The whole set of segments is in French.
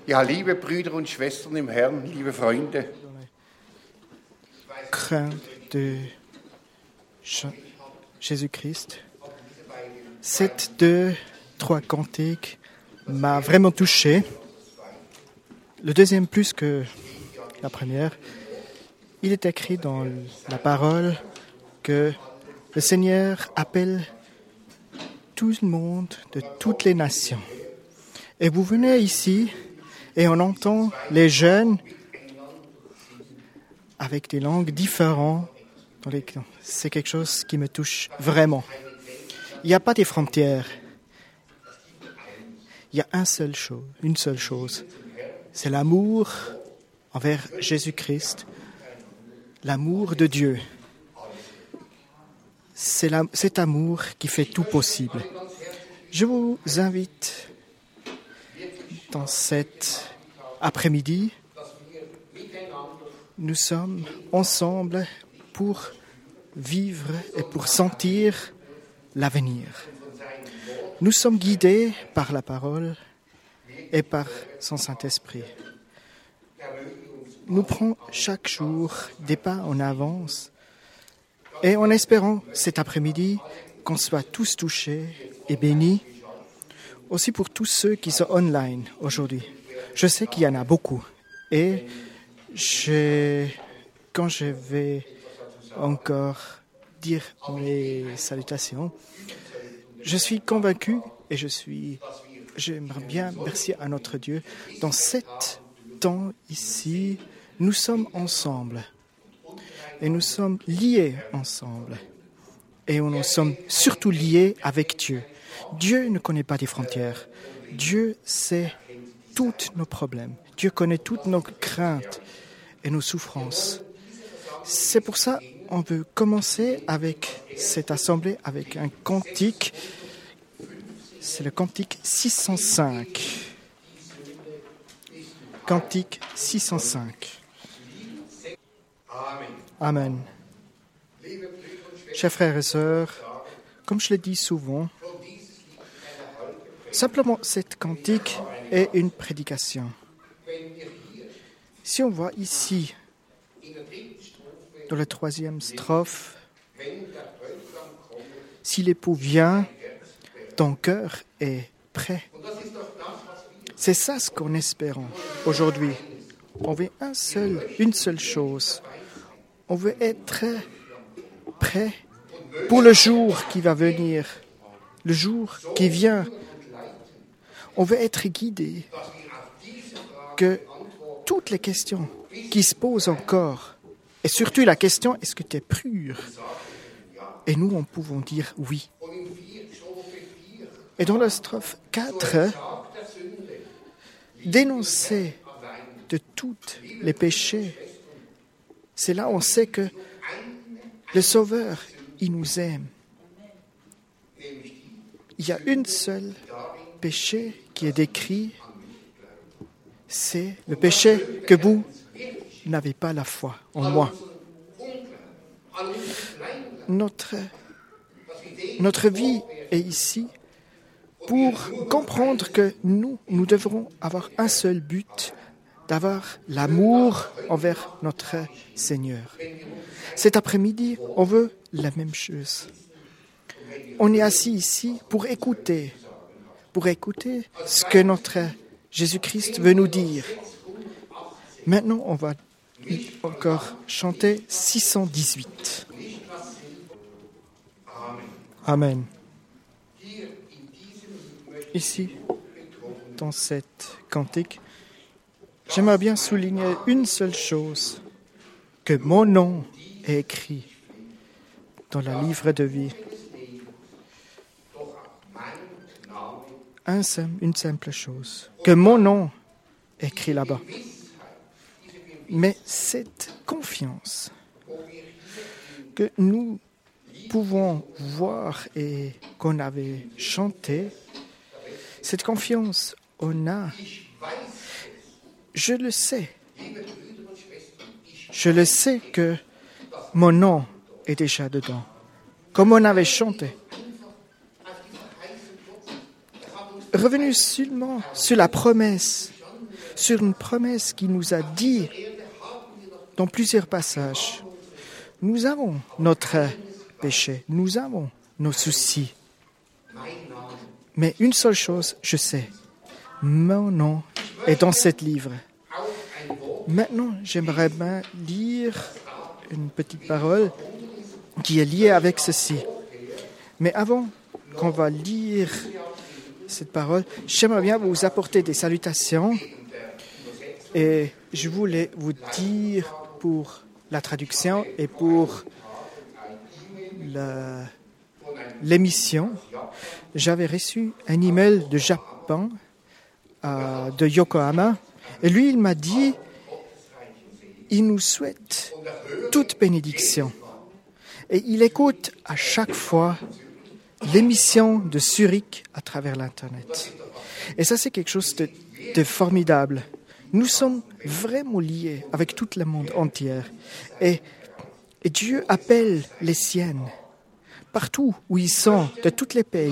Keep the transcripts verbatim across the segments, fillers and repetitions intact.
Ja, liebe Brüder und Schwestern im Herrn, liebe Freunde. Crainte de Jésus-Christ. Ces deux, trois cantiques m'a vraiment touché. Le deuxième plus que la première. Il est écrit dans la parole que le Seigneur appelle tout le monde de toutes les nations. Et vous venez ici et on entend les jeunes avec des langues différentes. C'est quelque chose qui me touche vraiment. Il n'y a pas de frontières. Il y a une seule chose, une seule chose. C'est l'amour envers Jésus-Christ, l'amour de Dieu. C'est la, cet amour qui fait tout possible. Je vous invite dans cet après-midi, nous sommes ensemble pour vivre et pour sentir l'avenir. Nous sommes guidés par la parole et par son Saint-Esprit. Nous prenons chaque jour des pas en avance et en espérant cet après-midi qu'on soit tous touchés et bénis, aussi pour tous ceux qui sont online aujourd'hui. Je sais qu'il y en a beaucoup et je, quand je vais encore dire mes salutations, je suis convaincu et je suis, j'aimerais bien remercier à notre Dieu. Dans cet temps ici, nous sommes ensemble et nous sommes liés ensemble et nous sommes surtout liés avec Dieu. Dieu ne connaît pas des frontières. Dieu sait tous nos problèmes. Dieu connaît toutes nos craintes et nos souffrances. C'est pour ça qu'on veut commencer avec cette assemblée avec un cantique. C'est le cantique six cent cinq. Cantique six cent cinq. Amen. Chers frères et sœurs, comme je le dis souvent, simplement cette cantique est une prédication. Si on voit ici, dans la troisième strophe, si l'époux vient, ton cœur est prêt. C'est ça ce qu'on espère aujourd'hui. On veut un seul, une seule chose. On veut être prêt pour le jour qui va venir, le jour qui vient. On veut être guidé, que toutes les questions qui se posent encore, et surtout la question, est-ce que tu es pur? Et nous, on pouvons dire oui. Et dans la strophe quatre, dénoncer de tous les péchés, c'est là où on sait que le Sauveur, il nous aime. Il y a une seule péché qui est décrit, c'est le péché que vous n'avez pas la foi en moi. Notre, notre vie est ici pour comprendre que nous, nous devrons avoir un seul but, d'avoir l'amour envers notre Seigneur. Cet après-midi, on veut la même chose. On est assis ici pour écouter, pour écouter ce que notre Jésus-Christ veut nous dire. Maintenant, on va encore chanter six cent dix-huit. Amen. Ici, dans cette cantique, j'aimerais bien souligner une seule chose, que mon nom est écrit dans le livre de vie. Un seul, une simple chose, que mon nom est écrit là-bas. Mais cette confiance que nous pouvons voir et qu'on avait chanté, cette confiance, on a, je le sais, je le sais que mon nom est déjà dedans, comme on avait chanté. Revenu seulement sur la promesse, sur une promesse qui nous a dit dans plusieurs passages, nous avons notre péché, nous avons nos soucis. Mais une seule chose, je sais, mon nom est dans ce livre. Maintenant, j'aimerais bien lire une petite parole qui est liée avec ceci. Mais avant qu'on va lire cette parole, j'aimerais bien vous apporter des salutations et je voulais vous dire pour la traduction et pour la, l'émission, j'avais reçu un email de Japon, euh, de Yokohama, et lui, il m'a dit, il nous souhaite toute bénédiction. Et il écoute à chaque fois l'émission de Zurich à travers l'Internet. Et ça, c'est quelque chose de, de formidable. Nous sommes vraiment liés avec tout le monde entier. Et, et Dieu appelle les siennes, partout où ils sont, de tous les pays.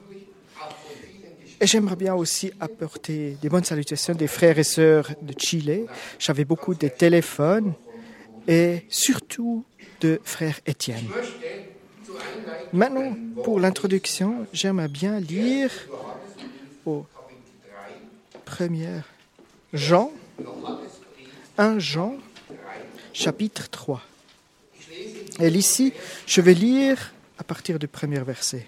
Et j'aimerais bien aussi apporter des bonnes salutations des frères et sœurs de Chili. J'avais beaucoup de téléphones et surtout de frère Étienne. Maintenant, pour l'introduction, j'aimerais bien lire au premier Jean, premier Jean, chapitre trois. Et ici, je vais lire à partir du premier verset.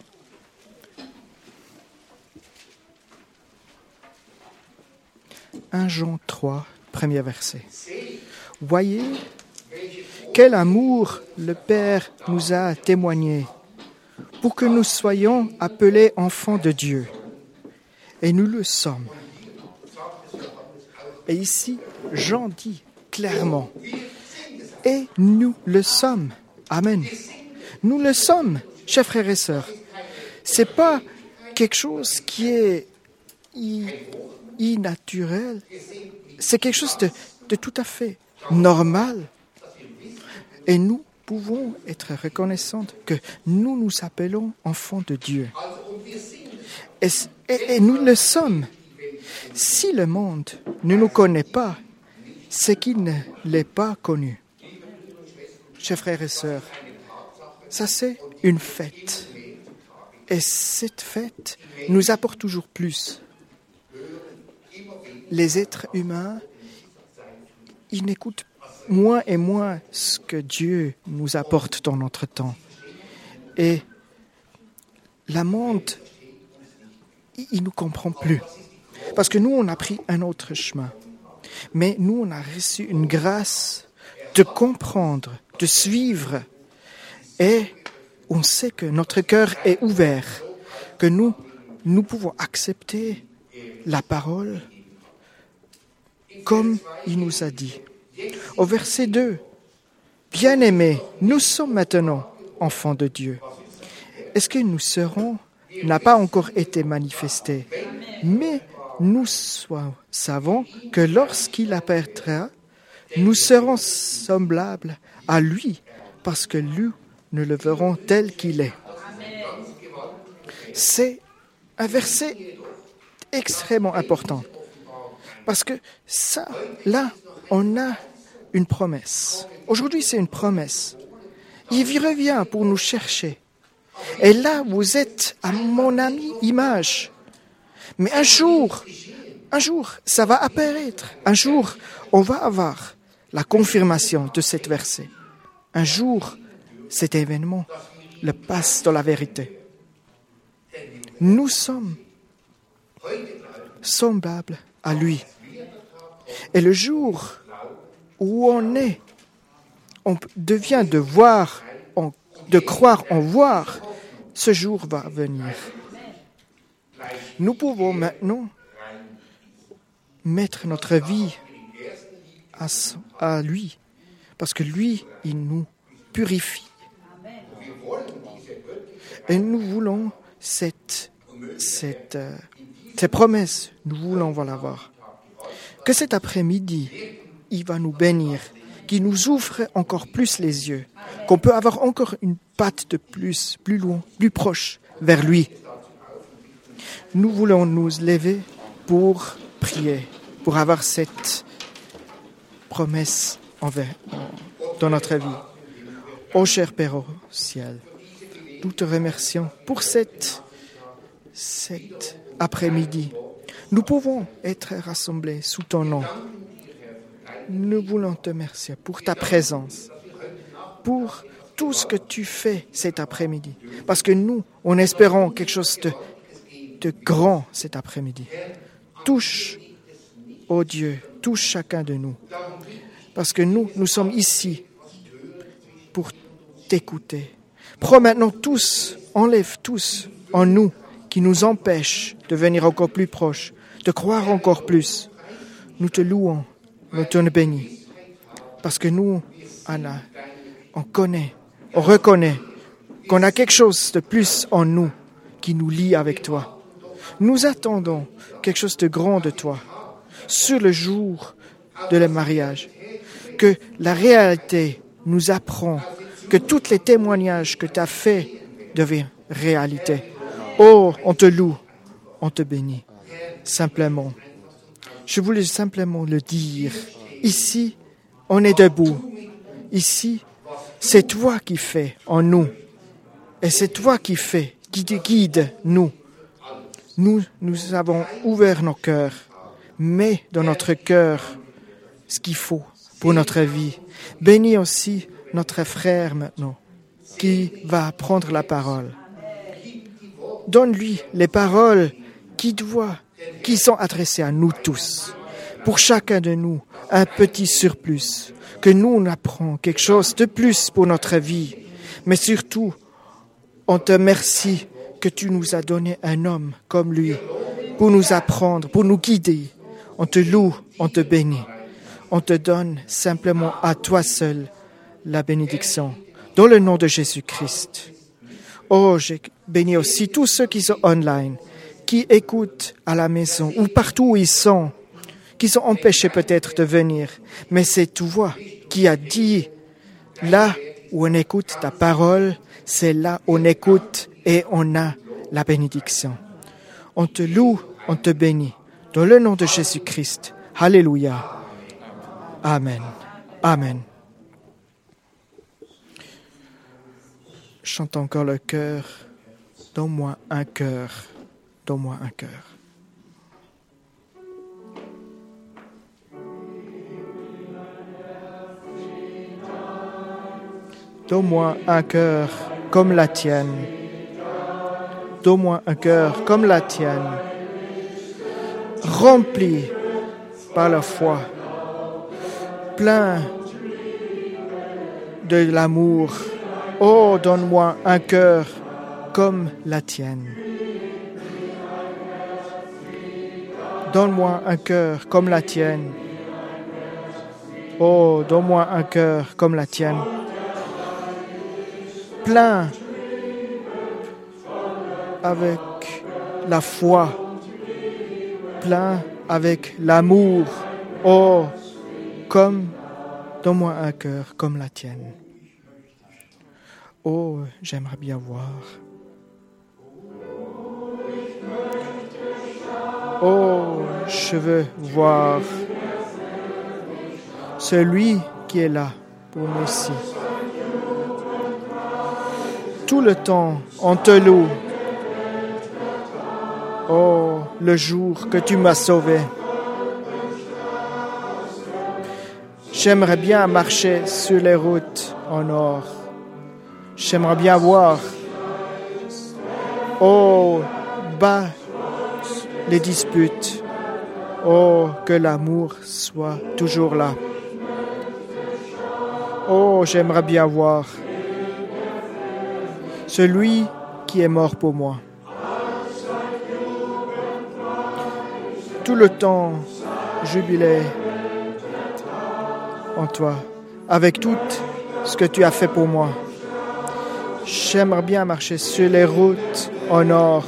premier Jean trois, premier verset. Voyez quel amour le Père nous a témoigné pour que nous soyons appelés enfants de Dieu. Et nous le sommes. Et ici, Jean dit clairement, et nous le sommes. Amen. Nous le sommes, chers frères et sœurs. C'est pas quelque chose qui est innaturel. C'est quelque chose de, de tout à fait normal. Et nous pouvons être reconnaissants que nous nous appelons enfants de Dieu. Et, et, et nous le sommes. Si le monde ne nous connaît pas, c'est qu'il ne l'est pas connu. Chers frères et sœurs, ça c'est une fête. Et cette fête nous apporte toujours plus. Les êtres humains, ils n'écoutent moins et moins ce que Dieu nous apporte dans notre temps. Et le monde, il ne nous comprend plus. Parce que nous, on a pris un autre chemin. Mais nous, on a reçu une grâce de comprendre, de suivre. Et on sait que notre cœur est ouvert, que nous, nous pouvons accepter la parole comme il nous a dit. Au verset deux, « Bien-aimés, nous sommes maintenant enfants de Dieu. Est-ce que nous serons n'a pas encore été manifesté, mais nous savons que lorsqu'il apparaîtra, nous serons semblables à lui, parce que nous, nous le verrons tel qu'il est. » C'est un verset extrêmement important, parce que ça, là, on a une promesse. Aujourd'hui, c'est une promesse. Il revient pour nous chercher. Et là, vous êtes à mon ami image. Mais un jour, un jour, ça va apparaître. Un jour, on va avoir la confirmation de cet verset. Un jour, cet événement le passe dans la vérité. Nous sommes semblables à lui. Et le jour où on est, on devient de voir, de croire en voir, ce jour va venir. Nous pouvons maintenant mettre notre vie à, à lui, parce que lui, il nous purifie. Et nous voulons cette, cette, euh, cette promesse, nous voulons l'avoir. Que cet après-midi, il va nous bénir, qu'il nous ouvre encore plus les yeux, qu'on peut avoir encore une patte de plus, plus loin, plus proche vers lui. Nous voulons nous lever pour prier, pour avoir cette promesse envers, dans notre vie. Ô cher Père au ciel, nous te remercions pour cette, cet après-midi. Nous pouvons être rassemblés sous ton nom. Nous voulons te remercier pour ta présence, pour tout ce que tu fais cet après-midi. Parce que nous, on espérons quelque chose de, de grand cet après-midi. Touche, ô Dieu, touche chacun de nous. Parce que nous, nous sommes ici pour t'écouter. Prends maintenant tous, enlève tous en nous qui nous empêchent de venir encore plus proche, de croire encore plus. Nous te louons, nous te bénissons. Parce que nous, Anna, on connaît, on reconnaît qu'on a quelque chose de plus en nous qui nous lie avec toi. Nous attendons quelque chose de grand de toi sur le jour de le mariage. Que la réalité nous apprend que tous les témoignages que tu as faits deviennent réalité. Oh, on te loue, on te bénit. Simplement, je voulais simplement le dire. Ici, on est debout. Ici, c'est toi qui fais en nous. Et c'est toi qui fais, qui te guide, nous. Nous, nous avons ouvert nos cœurs. Mets dans notre cœur ce qu'il faut pour notre vie. Bénis aussi notre frère maintenant, qui va prendre la parole. Donne-lui les paroles qui doivent, qui sont adressées à nous tous. Pour chacun de nous, un petit surplus. Que nous, on apprend quelque chose de plus pour notre vie. Mais surtout, on te remercie que tu nous as donné un homme comme lui pour nous apprendre, pour nous guider. On te loue, on te bénit. On te donne simplement à toi seul la bénédiction. Dans le nom de Jésus-Christ. Oh, j'ai béni aussi tous ceux qui sont online, qui écoutent à la maison ou partout où ils sont, qui sont empêchés peut-être de venir. Mais c'est toi qui as dit, là où on écoute ta parole, c'est là où on écoute et on a la bénédiction. On te loue, on te bénit. Dans le nom de Jésus-Christ. Alléluia. Amen. Amen. Chante encore le cœur. Donne-moi un cœur. Donne-moi un cœur. Donne-moi un cœur comme la tienne. Donne-moi un cœur comme la tienne. Rempli par la foi. Plein de l'amour. Oh, donne-moi un cœur comme la tienne. Donne-moi un cœur comme la tienne. Oh, donne-moi un cœur comme la tienne. Plein avec la foi. Plein avec l'amour. Oh, comme, donne-moi un cœur comme la tienne. Oh, j'aimerais bien voir. Oh, je veux voir celui qui est là pour nous ici. Tout le temps, on te loue. Oh, le jour que tu m'as sauvé. J'aimerais bien marcher sur les routes en or. J'aimerais bien voir. Oh, bas les disputes. Oh, que l'amour soit toujours là. Oh, j'aimerais bien voir celui qui est mort pour moi. Tout le temps, jubilé en toi, avec tout ce que tu as fait pour moi. J'aimerais bien marcher sur les routes en or,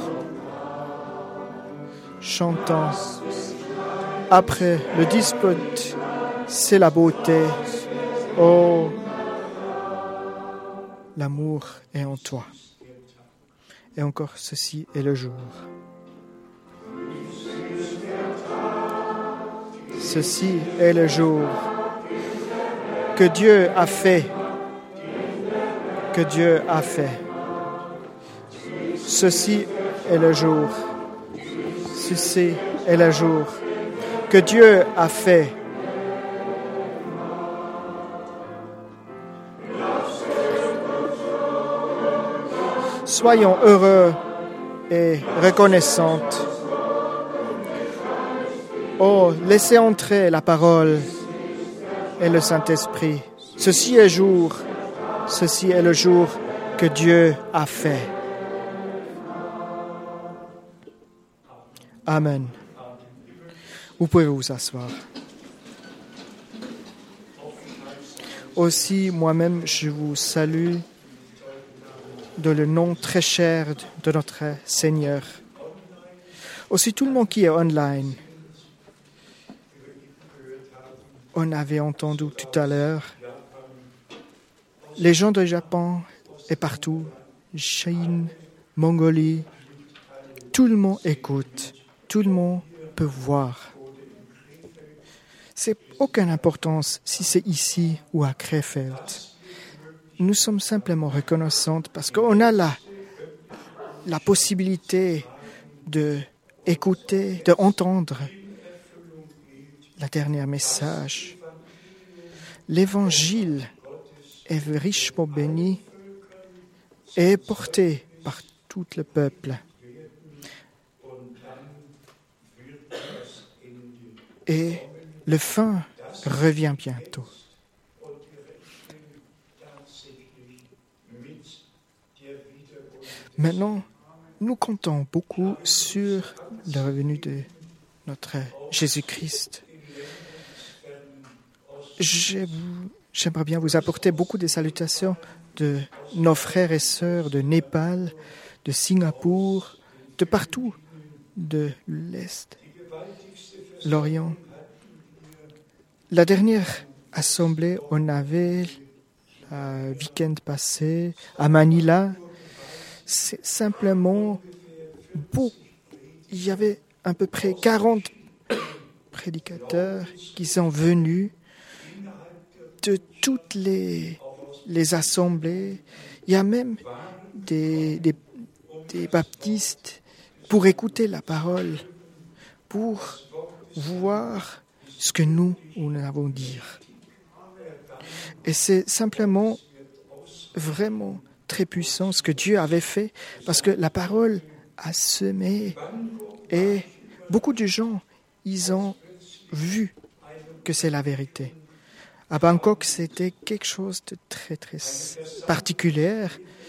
chantant. Après le dispute, c'est la beauté. Oh, l'amour est en toi. Et encore, ceci est le jour. Ceci est le jour que Dieu a fait, que Dieu a fait. Ceci est le jour, ceci est le jour que Dieu a fait. Soyons heureux et reconnaissants. Oh, laissez entrer la parole et le Saint-Esprit. Ceci est jour, ceci est le jour que Dieu a fait. Amen. Vous pouvez vous asseoir. Aussi, moi-même, je vous salue dans le nom très cher de notre Seigneur. Aussi, tout le monde qui est online. On avait entendu tout à l'heure les gens du Japon et partout, Chine, Mongolie, tout le monde écoute, tout le monde peut voir. C'est aucune importance si c'est ici ou à Krefeld. Nous sommes simplement reconnaissants parce qu'on a la, la possibilité d'écouter, d'entendre le dernier message. L'évangile est richement béni et porté par tout le peuple. Et le fin revient bientôt. Maintenant, nous comptons beaucoup sur le revenu de notre Jésus-Christ. Je vous, j'aimerais bien vous apporter beaucoup de salutations de nos frères et sœurs de Népal, de Singapour, de partout, de l'Est, l'Orient. La dernière assemblée, on avait le week-end passé à Manila. C'est simplement beau. Il y avait à peu près quarante prédicateurs qui sont venus de toutes les, les assemblées. Il y a même des, des, des baptistes pour écouter la parole, pour voir ce que nous, nous avons à dire. Et c'est simplement vraiment très puissant ce que Dieu avait fait, parce que la parole a semé et beaucoup de gens, ils ont vu que c'est la vérité. À Bangkok, c'était quelque chose de très, très particulier.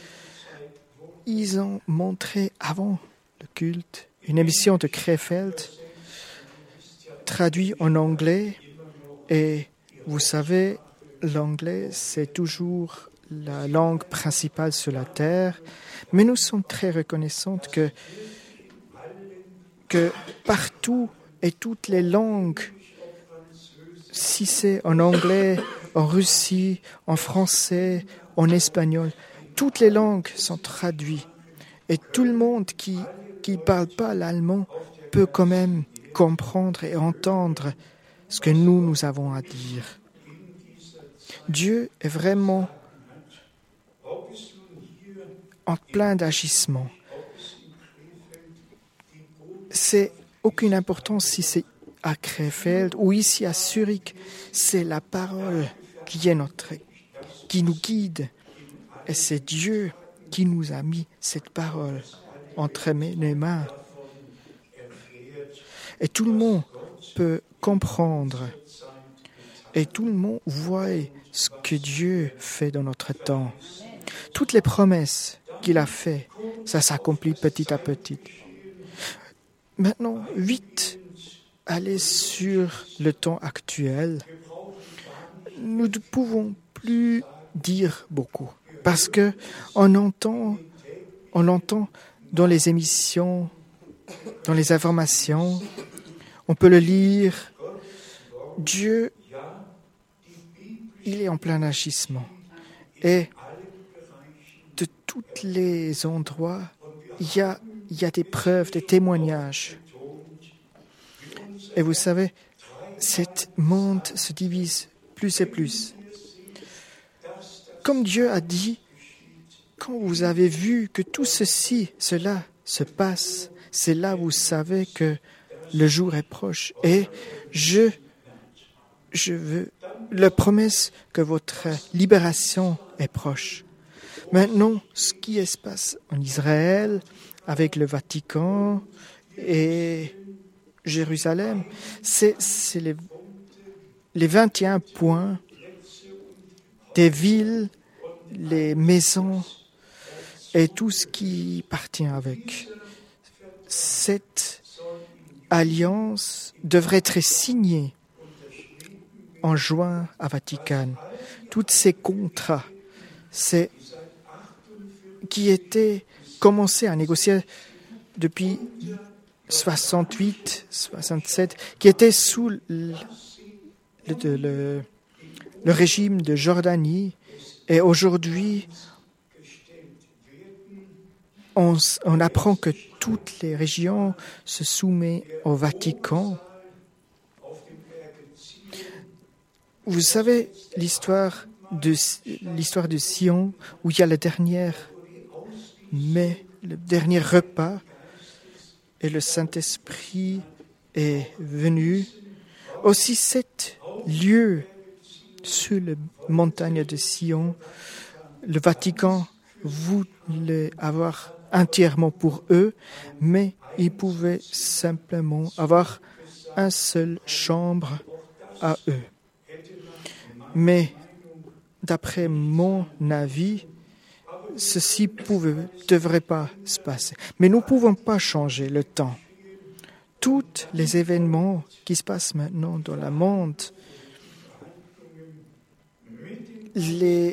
Ils ont montré avant le culte une émission de Krefeld traduite en anglais. Et vous savez, l'anglais, c'est toujours la langue principale sur la terre. Mais nous sommes très reconnaissants que, que partout et toutes les langues, si c'est en anglais, en Russie, en français, en espagnol, toutes les langues sont traduites. Et tout le monde qui ne parle pas l'allemand peut quand même comprendre et entendre ce que nous, nous avons à dire. Dieu est vraiment en plein d'agissement. C'est aucune importance si c'est à Krefeld ou ici à Zurich, c'est la parole qui est notre, qui nous guide. Et c'est Dieu qui nous a mis cette parole entre les mains. Et tout le monde peut comprendre. Et tout le monde voit ce que Dieu fait dans notre temps. Toutes les promesses qu'il a faites, ça s'accomplit petit à petit. Maintenant, vite, aller sur le temps actuel. Nous ne pouvons plus dire beaucoup parce que on entend, on entend dans les émissions, dans les informations, on peut le lire. Dieu, il est en plein agissement et de tous les endroits, il y a, il y a des preuves, des témoignages. Et vous savez, cet monde se divise plus et plus. Comme Dieu a dit, quand vous avez vu que tout ceci, cela se passe, c'est là où vous savez que le jour est proche. Et je, je veux la promesse que votre libération est proche. Maintenant, ce qui se passe en Israël, avec le Vatican et Jérusalem, c'est, c'est les, les vingt et un points des villes, les maisons et tout ce qui appartient avec. Cette alliance devrait être signée en juin à Vatican. Tous ces contrats, c'est qui étaient commencés à négocier depuis soixante-huit, soixante-sept, qui étaient sous le, le, le, le régime de Jordanie. Et aujourd'hui, on, on apprend que toutes les régions se soumettent au Vatican. Vous savez l'histoire de, l'histoire de Sion, où il y a le dernier, mais le dernier repas, et le Saint-Esprit est venu. Aussi, cet lieu sur la montagne de Sion, le Vatican voulait avoir entièrement pour eux, mais ils pouvaient simplement avoir une seule chambre à eux. Mais d'après mon avis, ceci ne devrait pas se passer. Mais nous ne pouvons pas changer le temps. Tous les événements qui se passent maintenant dans le monde, les,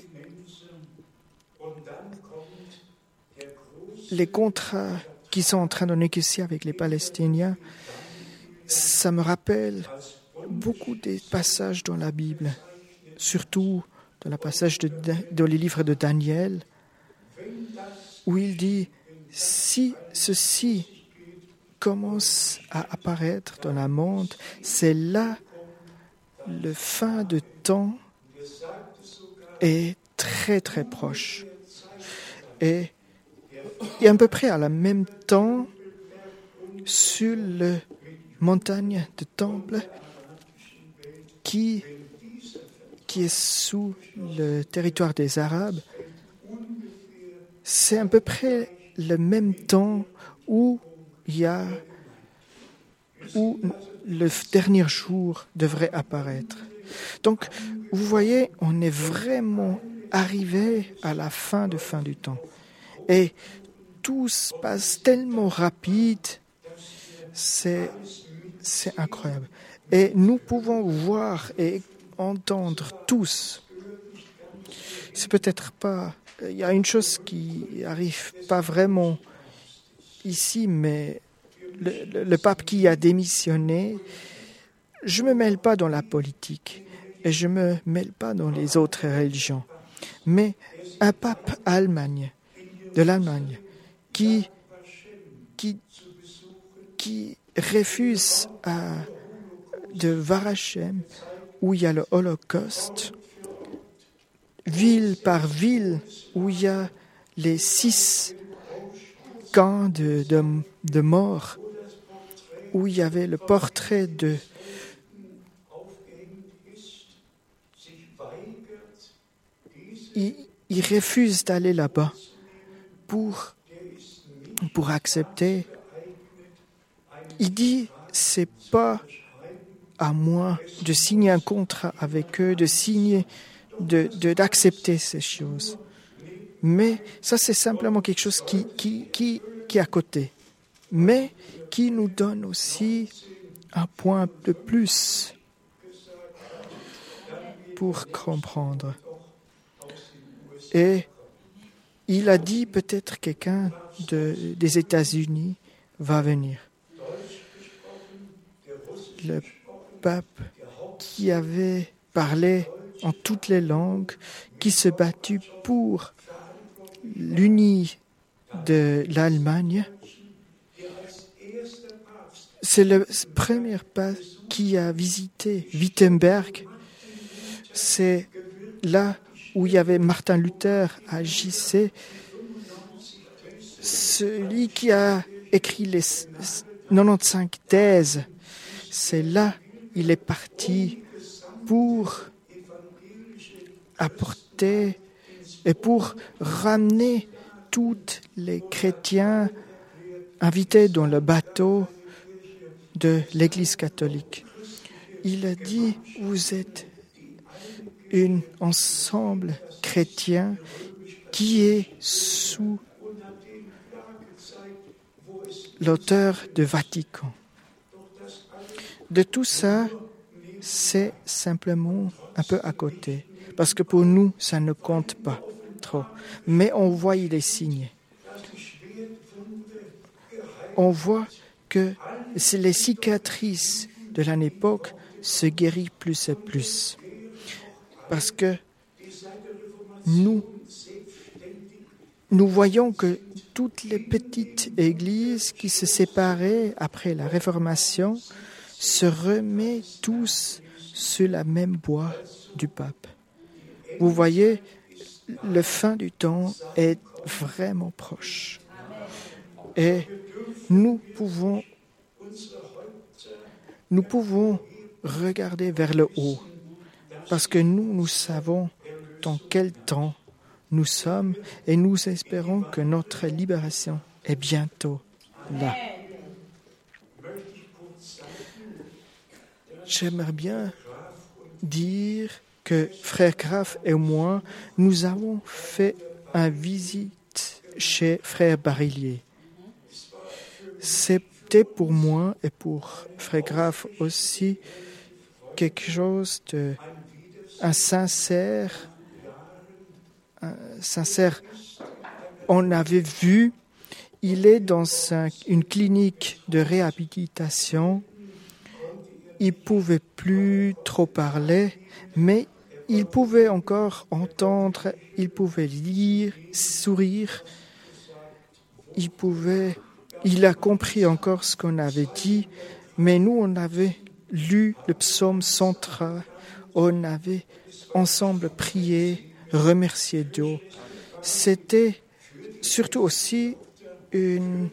les contrats qui sont en train de négocier avec les Palestiniens, ça me rappelle beaucoup des passages dans la Bible, surtout dans le passage de, dans les livres de Daniel, où il dit, si ceci commence à apparaître dans le monde, c'est là le fin de temps est très très proche. Et, et à peu près à la même temps, sur la montagne de Temple, qui, qui est sous le territoire des Arabes, c'est à peu près le même temps où il y a où le dernier jour devrait apparaître. Donc, vous voyez, on est vraiment arrivé à la fin de fin du temps. Et tout se passe tellement rapide, c'est, c'est incroyable. Et nous pouvons voir et entendre tous. C'est peut-être pas... Il y a une chose qui arrive pas vraiment ici, mais le, le, le pape qui a démissionné, je me mêle pas dans la politique et je me mêle pas dans les autres religions. Mais un pape Allemagne, de l'Allemagne, qui qui qui refuse à, de Varachem, où il y a le Holocauste, ville par ville, où il y a les six camps de, de, de morts, où il y avait le portrait de il, il refuse d'aller là-bas pour, pour accepter. Il dit, c'est pas à moi de signer un contrat avec eux, de signer De, de, d'accepter ces choses. Mais ça, c'est simplement quelque chose qui, qui, qui, qui est à côté, mais qui nous donne aussi un point de plus pour comprendre. Et il a dit, peut-être quelqu'un de, des États-Unis va venir. Le pape qui avait parlé en toutes les langues, qui se battu pour l'unie de l'Allemagne. c'est le premier pas qui a visité Wittenberg. C'est là où il y avait Martin Luther agissait. Celui qui a écrit les quatre-vingt-quinze thèses, c'est là il est parti pour apporter et pour ramener tous les chrétiens invités dans le bateau de l'Église catholique. Il a dit, vous êtes un ensemble chrétien qui est sous l'auteur de Vatican. De tout ça, c'est simplement un peu à côté. Parce que pour nous, ça ne compte pas trop. Mais on voit les signes. On voit que les cicatrices de l'époque se guérissent plus et plus. Parce que nous, nous voyons que toutes les petites églises qui se séparaient après la Réformation se remettent tous sur la même voie du pape. Vous voyez, la fin du temps est vraiment proche. Et nous pouvons, nous pouvons regarder vers le haut, parce que nous, nous savons dans quel temps nous sommes et nous espérons que notre libération est bientôt là. J'aimerais bien dire que Frère Graf et moi, nous avons fait une visite chez Frère Barillier. C'était pour moi et pour Frère Graf aussi quelque chose de un sincère, un sincère. On avait vu, il est dans un, une clinique de réhabilitation. Il pouvait plus trop parler, mais il pouvait encore entendre, il pouvait lire, sourire. Il pouvait, il a compris encore ce qu'on avait dit, mais nous on avait lu le psaume central, on avait ensemble prié, remercié Dieu. C'était surtout aussi une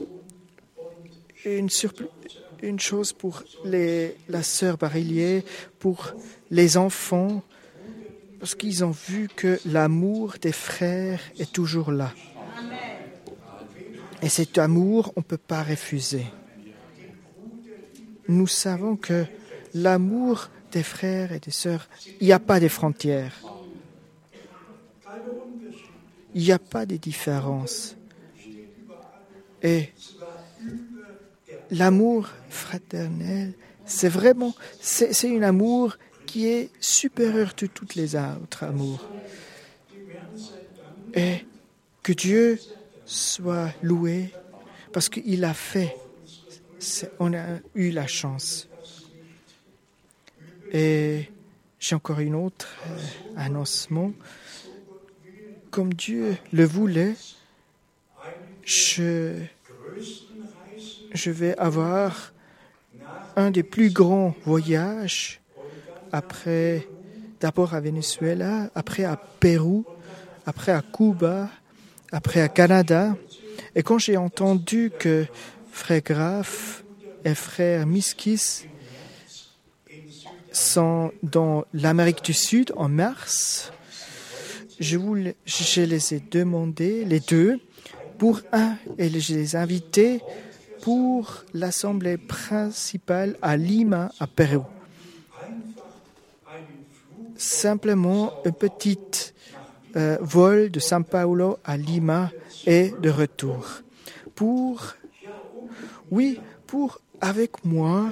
une surprise. Une chose pour les, la sœur Barillier, pour les enfants, parce qu'ils ont vu que l'amour des frères est toujours là. Et cet amour, on ne peut pas refuser. Nous savons que l'amour des frères et des sœurs, il n'y a pas de frontières. Il n'y a pas de différences. Et l'amour fraternel, c'est vraiment, c'est, c'est un amour qui est supérieur de tous les autres amours. Et que Dieu soit loué parce qu'il a fait, c'est, on a eu la chance. Et j'ai encore une autre euh, annoncement. Comme Dieu le voulait, je... Je vais avoir un des plus grands voyages après, d'abord à Venezuela, après à Pérou, après à Cuba, après à Canada. Et quand j'ai entendu que Frère Graf et Frère Miskis sont dans l'Amérique du Sud en mars, je, voulais, je les ai demandé, les deux, pour un, et je les ai invités pour l'assemblée principale à Lima, à Pérou. Simplement un petit euh, vol de São Paulo à Lima et de retour. Pour, oui, pour avec moi,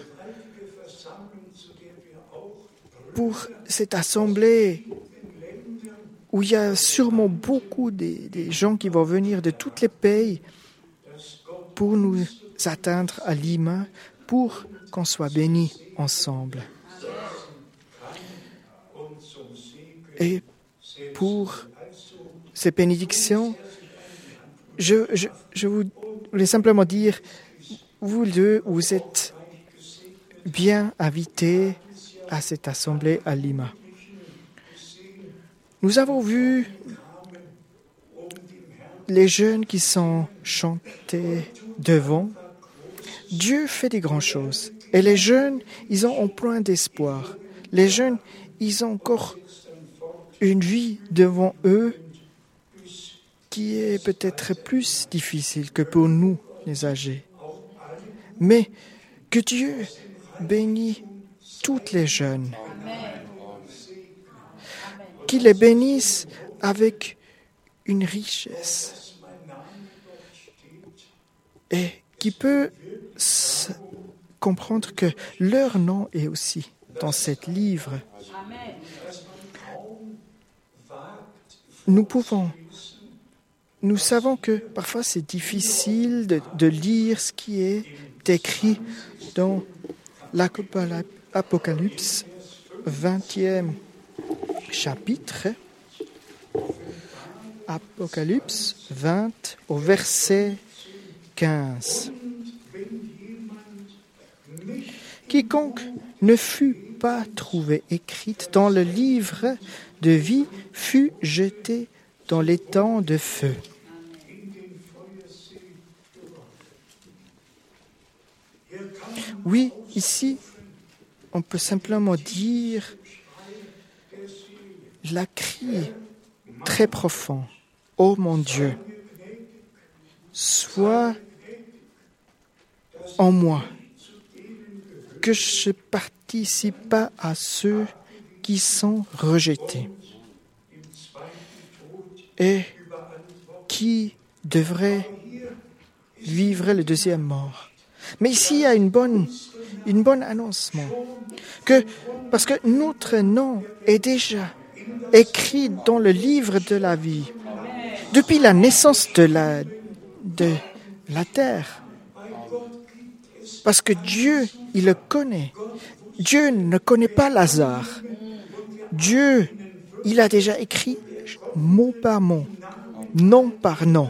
pour cette assemblée où il y a sûrement beaucoup de, de gens qui vont venir de tous les pays pour nous atteindre à Lima, pour qu'on soit bénis ensemble. Et pour ces bénédictions, je, je, je voulais simplement dire, vous deux, vous êtes bien invités à cette assemblée à Lima. Nous avons vu les jeunes qui sont chantés devant. Dieu fait des grandes choses. Et les jeunes, ils ont un plein d'espoir. Les jeunes, ils ont encore une vie devant eux qui est peut-être plus difficile que pour nous, les âgés. Mais que Dieu bénisse toutes les jeunes. Qu'il les bénisse avec une richesse et qui peut comprendre que leur nom est aussi dans ce livre. Nous pouvons, nous savons que parfois c'est difficile de, de lire ce qui est écrit dans l'Apocalypse vingtième chapitre. Apocalypse vingt au verset quinze. Quiconque ne fut pas trouvé écrite dans le livre de vie fut jeté dans l'étang de feu. Oui, ici, on peut simplement dire la cri très profond. Ô mon Dieu, sois en moi, que je ne participe pas à ceux qui sont rejetés et qui devraient vivre le deuxième mort. Mais ici, il y a une bonne, une bonne annoncement, que, parce que notre nom est déjà écrit dans le livre de la vie, depuis la naissance de la, de la terre. Parce que Dieu, il le connaît. Dieu ne connaît pas Lazare. Dieu, il a déjà écrit mot par mot, nom par nom.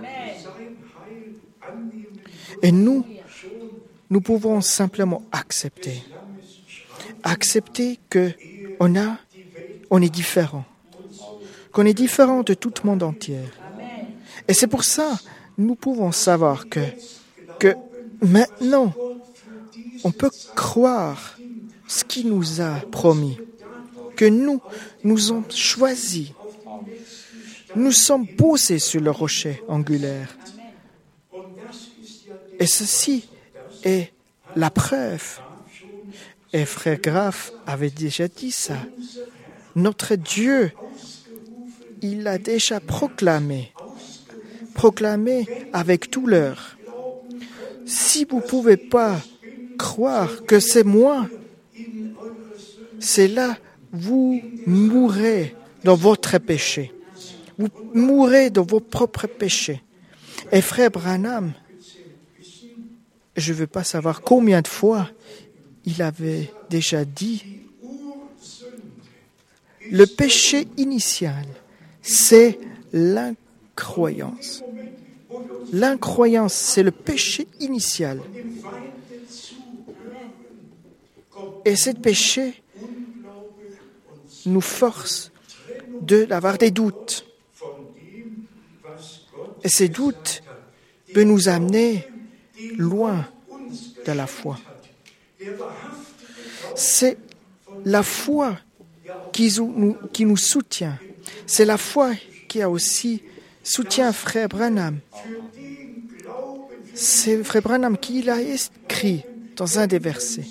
Et nous, nous pouvons simplement accepter. Accepter qu'on a, on est différent. Qu'on est différent de tout le monde entier. Et c'est pour ça que nous pouvons savoir que, que maintenant, on peut croire ce qu'il nous a promis, que nous, nous sommes choisis. Nous sommes posés sur le rocher angulaire. Et ceci est la preuve. Et Frère Graff avait déjà dit ça. Notre Dieu, il a déjà proclamé, proclamé avec douleur. Si vous ne pouvez pas croire que c'est moi, c'est là vous mourrez dans votre péché. Vous mourrez dans vos propres péchés. Et Frère Branham, je ne veux pas savoir combien de fois il avait déjà dit, le péché initial, c'est l'incroyance. L'incroyance, c'est le péché initial. Et ce péché nous force de, d'avoir des doutes. Et ces doutes peuvent nous amener loin de la foi. C'est la foi qui nous, qui nous soutient. C'est la foi qui a aussi soutient Frère Branham. C'est Frère Branham qui l'a écrit dans un des versets.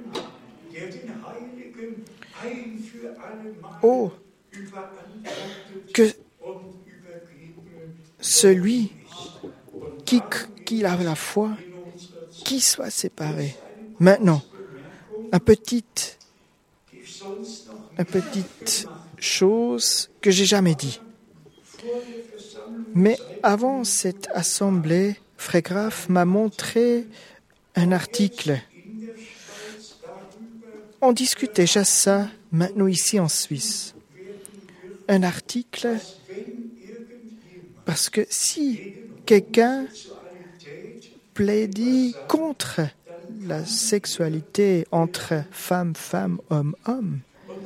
Oh, que celui qui, qui a la foi, qui soit séparé. Maintenant, un petit, une petite chose que j'ai jamais dit. Mais avant cette assemblée, Frère Graff m'a montré un article. On discute déjà ça maintenant ici en Suisse. Un article, parce que si quelqu'un plaidit contre la sexualité entre femme, femme, homme, homme,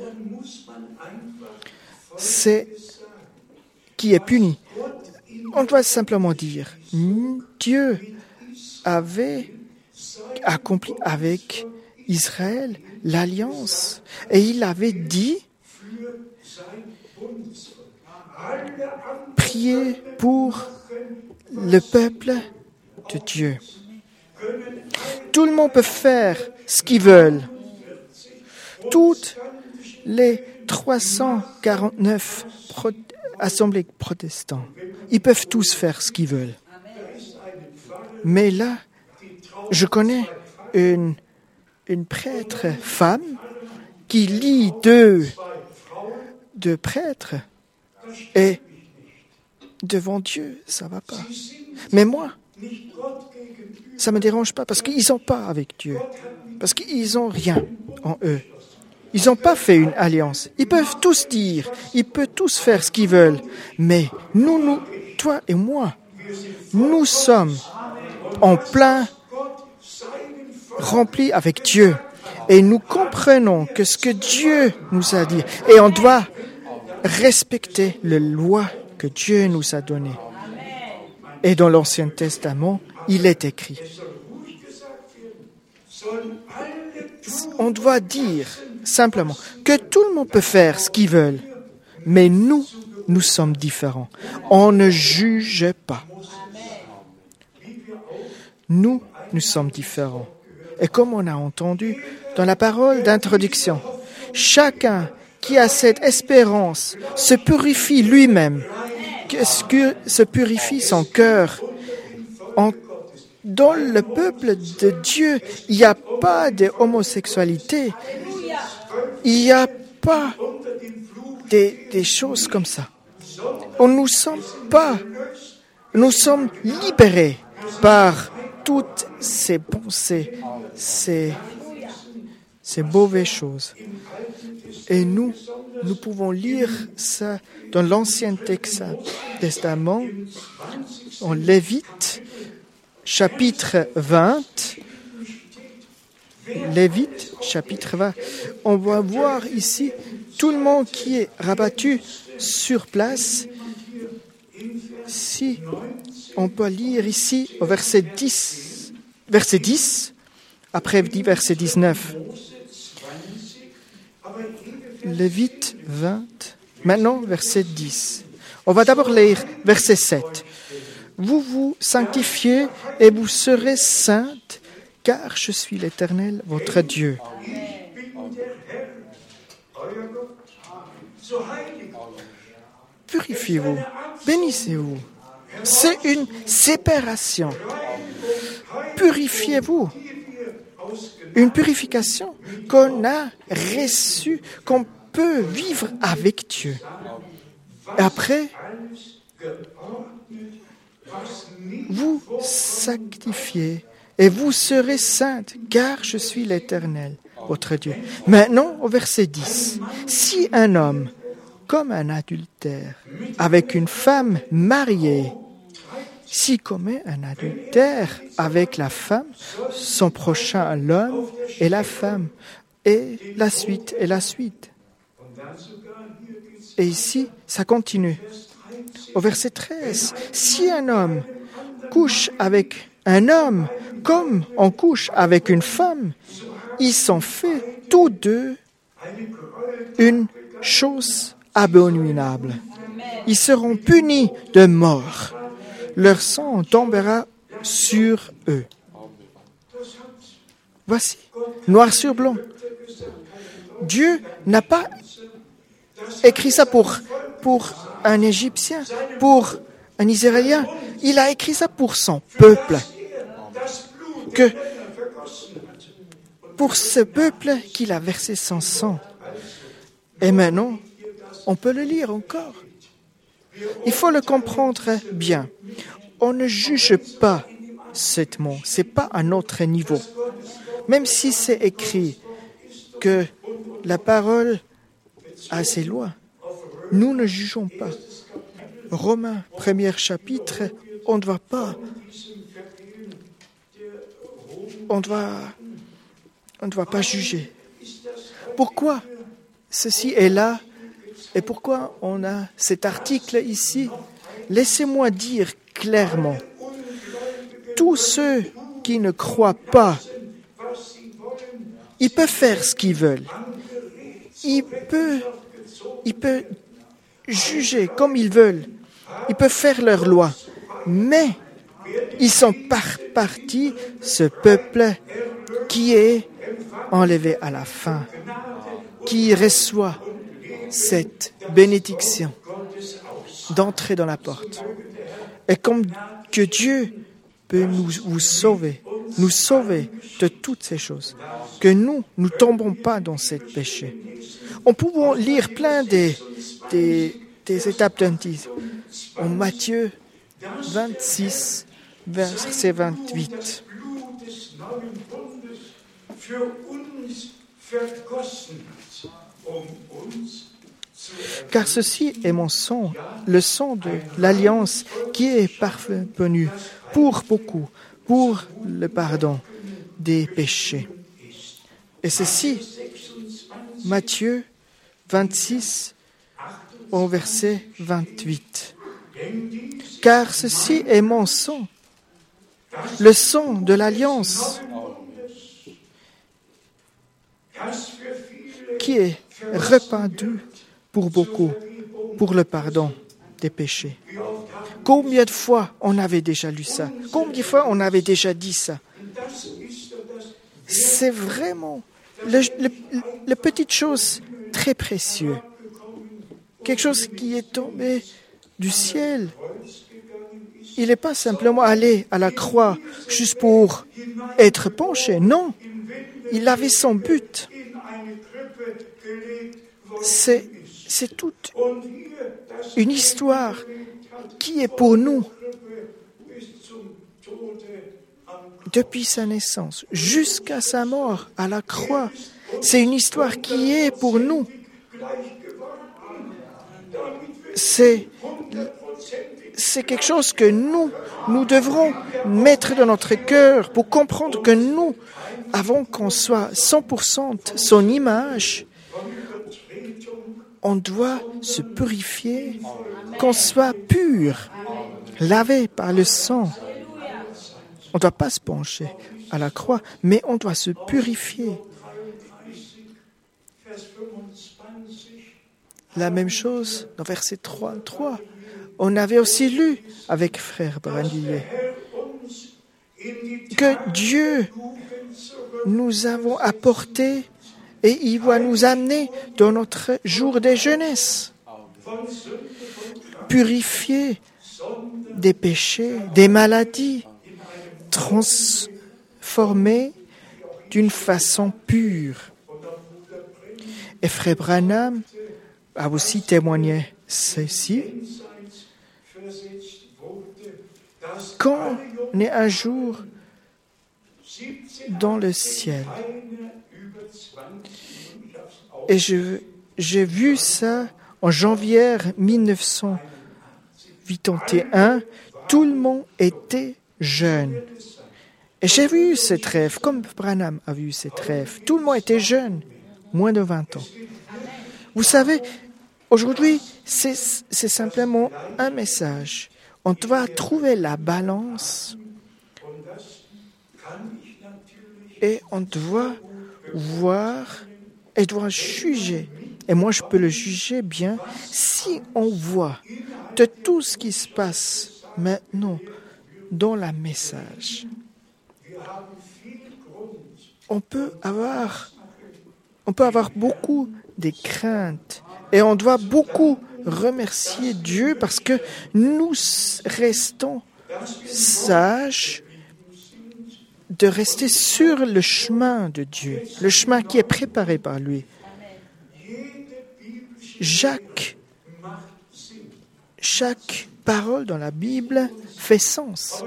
c'est qui est puni. On doit simplement dire, Dieu avait accompli avec Israël l'alliance et il avait dit, priez pour le peuple de Dieu. Tout le monde peut faire ce qu'ils veulent. Toutes les trois cent quarante-neuf pro- assemblées protestantes, ils peuvent tous faire ce qu'ils veulent. Mais là, je connais une, une prêtre femme qui lit deux, deux prêtres et devant Dieu, ça ne va pas. Mais moi, ça ne me dérange pas parce qu'ils n'ont pas avec Dieu. Parce qu'ils n'ont rien en eux. Ils n'ont pas fait une alliance. Ils peuvent tous dire, ils peuvent tous faire ce qu'ils veulent. Mais nous, nous, toi et moi, nous sommes en plein remplis avec Dieu. Et nous comprenons que ce que Dieu nous a dit. Et on doit respecter les lois que Dieu nous a données. Et dans l'Ancien Testament, il est écrit. On doit dire simplement que tout le monde peut faire ce qu'il veut, mais nous, nous sommes différents. On ne juge pas. Nous, nous sommes différents. Et comme on a entendu dans la parole d'introduction, chacun qui a cette espérance se purifie lui-même, que se purifie son cœur. En, dans le peuple de Dieu, il n'y a pas d'homosexualité. Il n'y a pas des, des choses comme ça. On nous sommes pas, nous sommes libérés par toutes ces pensées, ces, ces mauvaises choses. Et nous, nous pouvons lire ça dans l'Ancien Testament, en Lévite, chapitre vingt. Lévite, chapitre vingt. On va voir ici tout le monde qui est rabattu sur place. Si on peut lire ici au verset dix, verset dix, après verset dix-neuf. Lévite vingt, maintenant verset dix. On va d'abord lire verset sept. Vous vous sanctifiez et vous serez saintes, car je suis l'Éternel, votre Dieu. Purifiez-vous, bénissez-vous. C'est une séparation. Purifiez-vous. Une purification qu'on a reçue, qu'on peut vivre avec Dieu. Après, vous sanctifiez et vous serez saintes, car je suis l'Éternel, votre Dieu. Maintenant, au verset dix. Si un homme, comme un adultère, avec une femme mariée, s'il commet un adultère avec la femme, son prochain l'homme et la femme, et la suite et la suite. Et ici, ça continue. Au verset treize, si un homme couche avec un homme comme on couche avec une femme, ils sont fait tous deux une chose abominable. Ils seront punis de mort. Leur sang tombera sur eux. Voici, noir sur blanc. Dieu n'a pas écrit ça pour, pour un Égyptien, pour un Israélien. Il a écrit ça pour son peuple. Que pour ce peuple qu'il a versé son sang. Et maintenant, on peut le lire encore. Il faut le comprendre bien. On ne juge pas ce mot. Ce n'est pas à notre niveau. Même si c'est écrit que la parole a ses lois, nous ne jugeons pas. Romains, premier chapitre, on ne doit pas, on doit on ne doit pas juger. Pourquoi ceci est là et pourquoi on a cet article ici? Laissez-moi dire clairement, tous ceux qui ne croient pas, ils peuvent faire ce qu'ils veulent. Ils peuvent, ils peuvent juger comme ils veulent. Ils peuvent faire leur loi. Mais ils sont par partie ce peuple qui est enlevé à la fin, qui reçoit cette bénédiction d'entrer dans la porte. Et comme que Dieu peut nous vous sauver, nous sauver de toutes ces choses, que nous ne tombons pas dans ce péché. On peut lire plein des, des, des étapes d'un titre. En Matthieu vingt-six, verset vingt-huit. Car ceci est mon sang, le sang de l'alliance qui est parvenu pour beaucoup, pour le pardon des péchés. Et ceci, Matthieu vingt-six, au verset vingt-huit. Car ceci est mon sang, le sang de l'alliance, qui est répandu pour beaucoup, pour le pardon des péchés. Combien de fois on avait déjà lu ça? Combien de fois on avait déjà dit ça? C'est vraiment le, le, le petite chose très précieuse. Quelque chose qui est tombé du ciel. Il n'est pas simplement allé à la croix juste pour être penché. Non, il avait son but. C'est, c'est toute une histoire qui est pour nous depuis sa naissance jusqu'à sa mort à la croix. C'est une histoire qui est pour nous. C'est, c'est quelque chose que nous, nous devrons mettre dans notre cœur pour comprendre que nous, avant qu'on soit cent pour cent son image, on doit se purifier, qu'on soit pur, lavé par le sang. On ne doit pas se pencher à la croix, mais on doit se purifier. La même chose dans verset trois. On avait aussi lu avec frère Brandillet que Dieu nous avons apporté et il va nous amener dans notre jour de jeunesse. Purifier des péchés, des maladies, transformer d'une façon pure. Et frère Branham a aussi témoigné ceci. Quand on est un jour dans le ciel, et je, j'ai vu ça en janvier dix-neuf cent quatre-vingt-un, tout le monde était jeune. Et j'ai vu cette rêve, comme Branham a vu cette rêve. Tout le monde était jeune, moins de vingt ans. Vous savez, aujourd'hui, c'est, c'est simplement un message. On doit trouver la balance et on doit voir et doit juger. Et moi, je peux le juger bien si on voit de tout ce qui se passe maintenant dans le message. On peut avoir, on peut avoir beaucoup de craintes et on doit beaucoup remercier Dieu parce que nous restons sages de rester sur le chemin de Dieu, le chemin qui est préparé par lui. Chaque, chaque parole dans la Bible fait sens.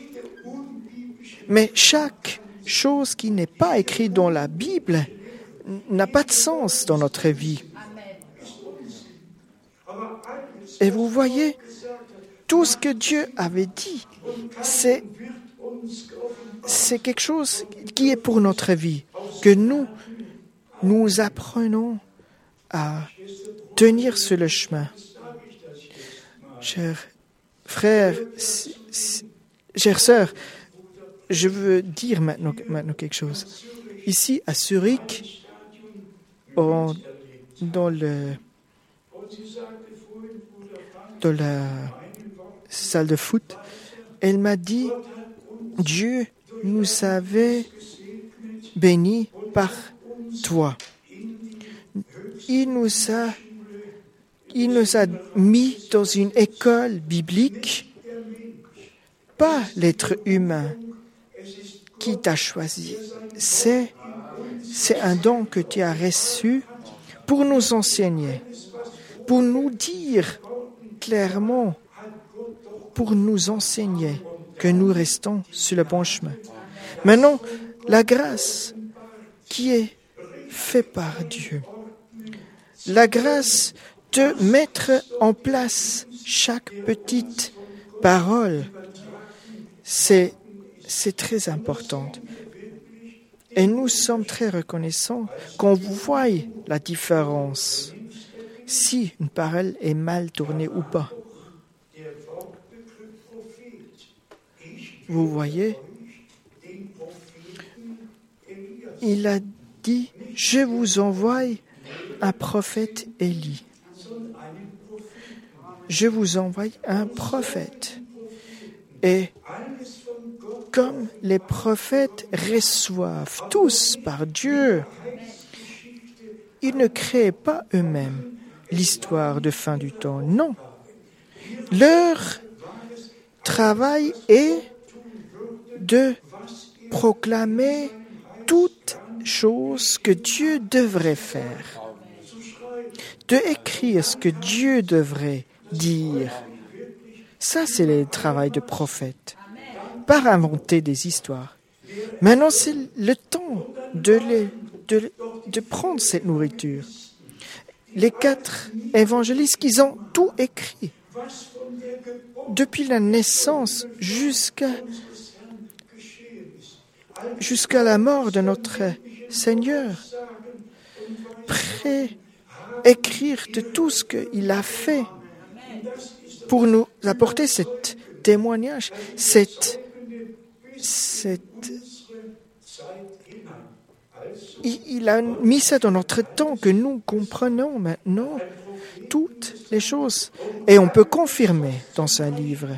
Mais chaque chose qui n'est pas écrite dans la Bible n'a pas de sens dans notre vie. Et vous voyez, tout ce que Dieu avait dit, c'est, c'est quelque chose qui est pour notre vie. que nous, nous apprenons à tenir sur le chemin. Chers frères, chères sœurs, je veux dire maintenant, maintenant quelque chose. Ici, à Zurich, on, dans, le, dans la salle de foot, elle m'a dit, Dieu nous avait bénis par toi. Il nous a, il nous a mis dans une école biblique, pas l'être humain qui t'a choisi. C'est, c'est un don que tu as reçu pour nous enseigner, pour nous dire clairement, pour nous enseigner que nous restons sur le bon chemin. Maintenant, la grâce qui est faite par Dieu, la grâce de mettre en place chaque petite parole, c'est, c'est très important. Et nous sommes très reconnaissants qu'on voie la différence, si une parole est mal tournée ou pas. Vous voyez, il a dit, je vous envoie un prophète Élie. Je vous envoie un prophète. Et comme les prophètes reçoivent tous par Dieu, ils ne créent pas eux-mêmes l'histoire de fin du temps. Non. Leur travail est de proclamer toutes choses que Dieu devrait faire, de écrire ce que Dieu devrait dire. Ça, c'est le travail de prophète, pas inventer des histoires. Maintenant, c'est le temps de, les, de, de prendre cette nourriture. Les quatre évangélistes, ils ont tout écrit, depuis la naissance jusqu'à jusqu'à la mort de notre Seigneur, prêt à écrire de tout ce qu'il a fait pour nous apporter ce témoignage, cette, cette, il, il a mis ça dans notre temps, que nous comprenons maintenant toutes les choses. Et on peut confirmer dans ce livre.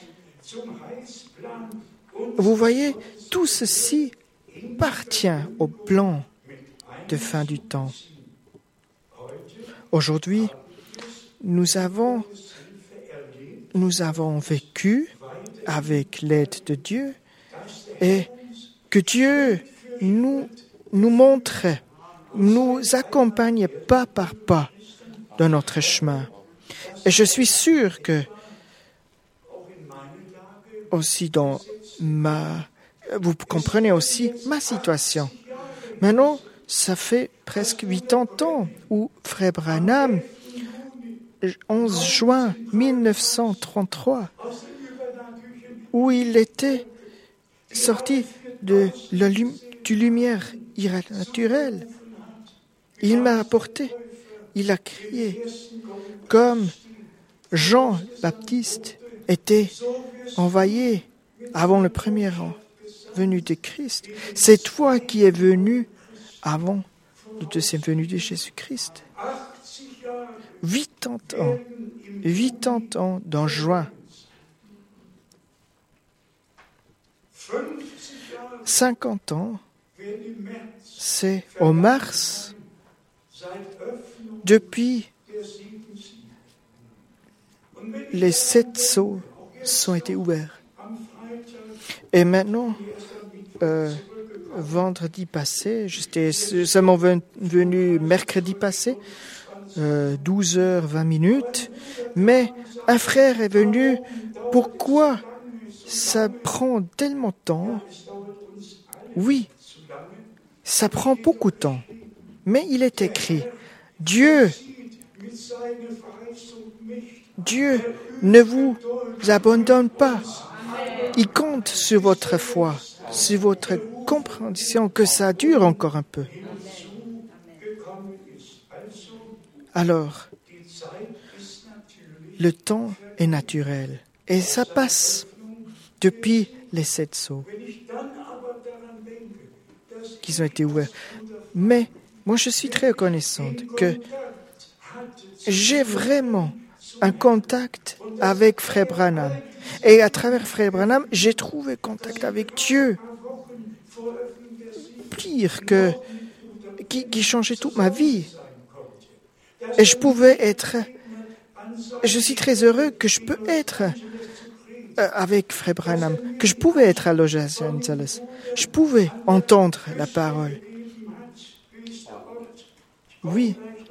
Vous voyez, tout ceci appartient au plan de fin du temps. Aujourd'hui, nous avons, nous avons vécu avec l'aide de Dieu et que Dieu nous, nous montre, nous accompagne pas par pas dans notre chemin. Et je suis sûr que aussi dans ma... Vous comprenez aussi ma situation. Maintenant, ça fait presque quatre-vingts ans où Frère Branham, onze juin mille neuf cent trente-trois, où il était sorti de la lum- du lumière irrationnelle, il m'a apporté, il a crié, comme Jean-Baptiste était envoyé avant le premier an. Venue de Christ. C'est toi qui es venu avant la deuxième venue de Jésus-Christ. quatre-vingts ans. quatre-vingts ans dans juin. cinquante ans, c'est au mars, depuis les sept sceaux ont été ouverts. Et maintenant, euh, vendredi passé, j'étais seulement venu mercredi passé, euh, douze heures vingt minutes, mais un frère est venu. Pourquoi ça prend tellement de temps? Oui, ça prend beaucoup de temps, mais il est écrit, Dieu, Dieu ne vous abandonne pas. Il compte sur votre foi, sur votre compréhension que ça dure encore un peu. Alors, le temps est naturel et ça passe depuis les sept sceaux qui ont été ouverts. Mais moi, je suis très reconnaissante que j'ai vraiment un contact avec Frère Branham. Et à travers Frère Branham, j'ai trouvé contact avec Dieu. Pire que, qui, qui changeait toute ma vie. Et je pouvais être, je suis très heureux que je peux être avec Frère Branham, que je pouvais être à Los Angeles. Je pouvais entendre la parole. Oui.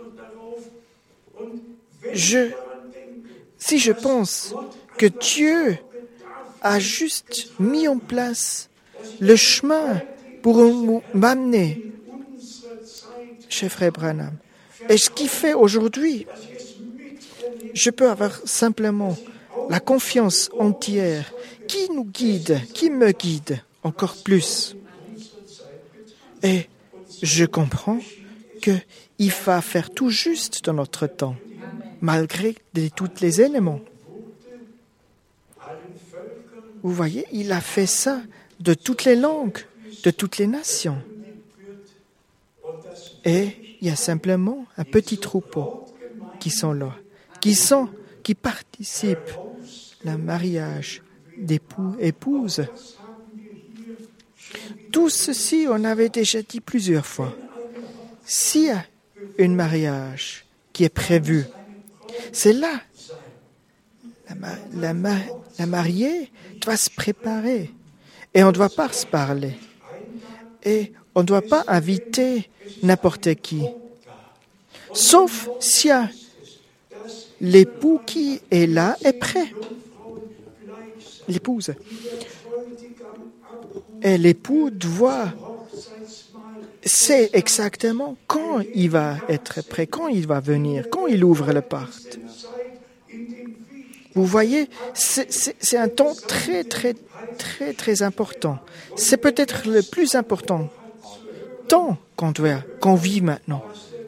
Je, si je pense que Dieu a juste mis en place le chemin pour m'amener chez Frère Branham, et ce qu'il fait aujourd'hui, je peux avoir simplement la confiance entière qui nous guide, qui me guide encore plus. Et je comprends qu'il va faire tout juste dans notre temps, malgré de, tous les éléments. Vous voyez, il a fait ça de toutes les langues, de toutes les nations. Et il y a simplement un petit troupeau qui sont là, qui sont, qui participent au mariage d'époux, épouses. Tout ceci, on avait déjà dit plusieurs fois. S'il y a un mariage qui est prévu, c'est là. La, la, la, la mariée doit se préparer. Et on ne doit pas se parler. Et on ne doit pas inviter n'importe qui. Sauf si l'époux qui est là est prêt. L'épouse. Et l'époux doit... C'est exactement quand il va être prêt, quand il va venir, quand il ouvre la porte. Vous voyez, c'est, c'est, c'est un temps très, très, très, très important. C'est peut-être le plus important temps qu'on doit, qu'on vit maintenant.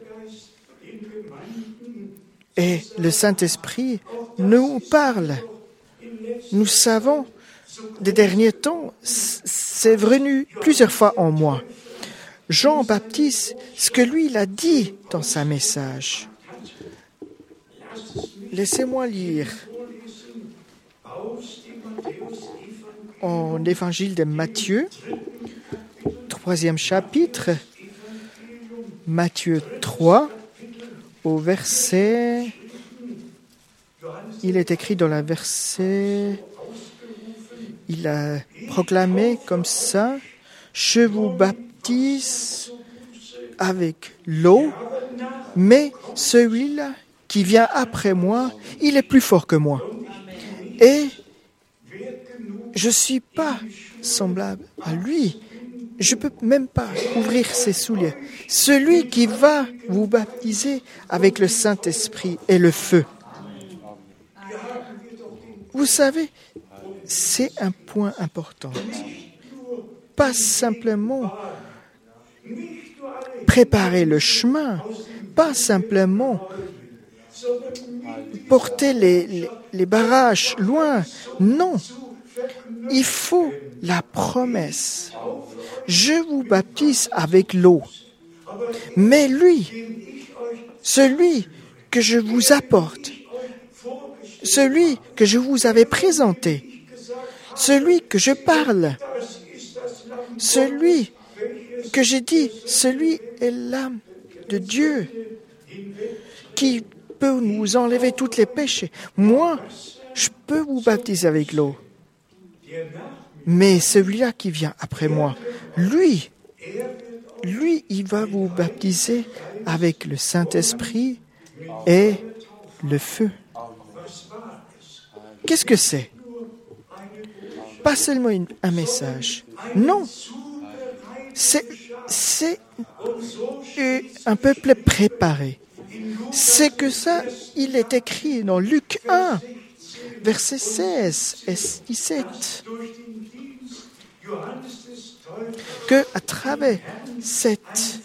Et le Saint-Esprit nous parle. Nous savons, des derniers temps, c'est venu plusieurs fois en moi. Jean-Baptiste, ce que lui, il a dit dans sa message. Laissez-moi lire en l'évangile de Matthieu, troisième chapitre, Matthieu trois, au verset, il est écrit dans le verset, il a proclamé comme ça, « Je vous baptise avec l'eau, mais celui-là qui vient après moi, il est plus fort que moi. Et je ne suis pas semblable à lui. Je ne peux même pas ouvrir ses souliers. Celui qui va vous baptiser avec le Saint-Esprit et le feu. » Vous savez, c'est un point important. Pas simplement préparer le chemin, pas simplement porter les, les, les barrages loin. Non, il faut la promesse. Je vous baptise avec l'eau. Mais lui, celui que je vous apporte, celui que je vous avais présenté, celui que je parle, celui que j'ai dit, celui est l'âme de Dieu qui peut nous enlever tous les péchés. Moi, je peux vous baptiser avec l'eau. Mais celui-là qui vient après moi, lui, lui, il va vous baptiser avec le Saint-Esprit et le feu. Qu'est-ce que c'est? Pas seulement une, un message. Non. C'est, c'est un peuple préparé. C'est que ça, il est écrit dans Luc un, versets seize et dix-sept. que à travers cette,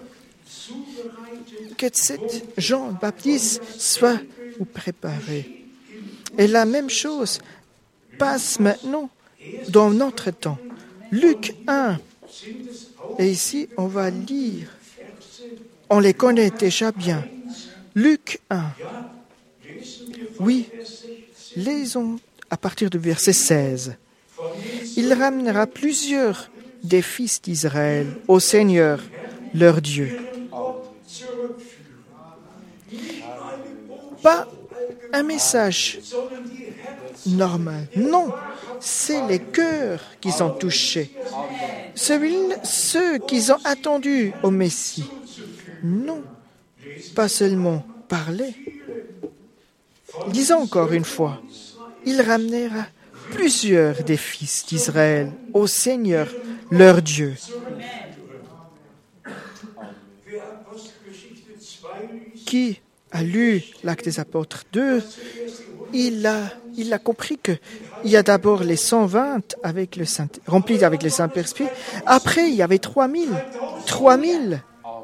que cette Jean-Baptiste soit préparé. Et la même chose passe maintenant dans notre temps. Luc un. Et ici, on va lire. On les connaît déjà bien. Luc un. Oui, lisons à partir du verset seize. Il ramènera plusieurs des fils d'Israël au Seigneur, leur Dieu. Pas un message normal. Non, c'est les cœurs qui sont touchés. Celui, ceux qui ont attendu au Messie. Non, pas seulement parler. Disons encore une fois, il ramènera plusieurs des fils d'Israël au Seigneur, leur Dieu. Qui a lu l'Acte des Apôtres deux, il a, il a compris qu'il y a d'abord les cent vingt avec le Saint, remplis avec le Saint-Esprit. Après, il y avait trois mille. trois mille.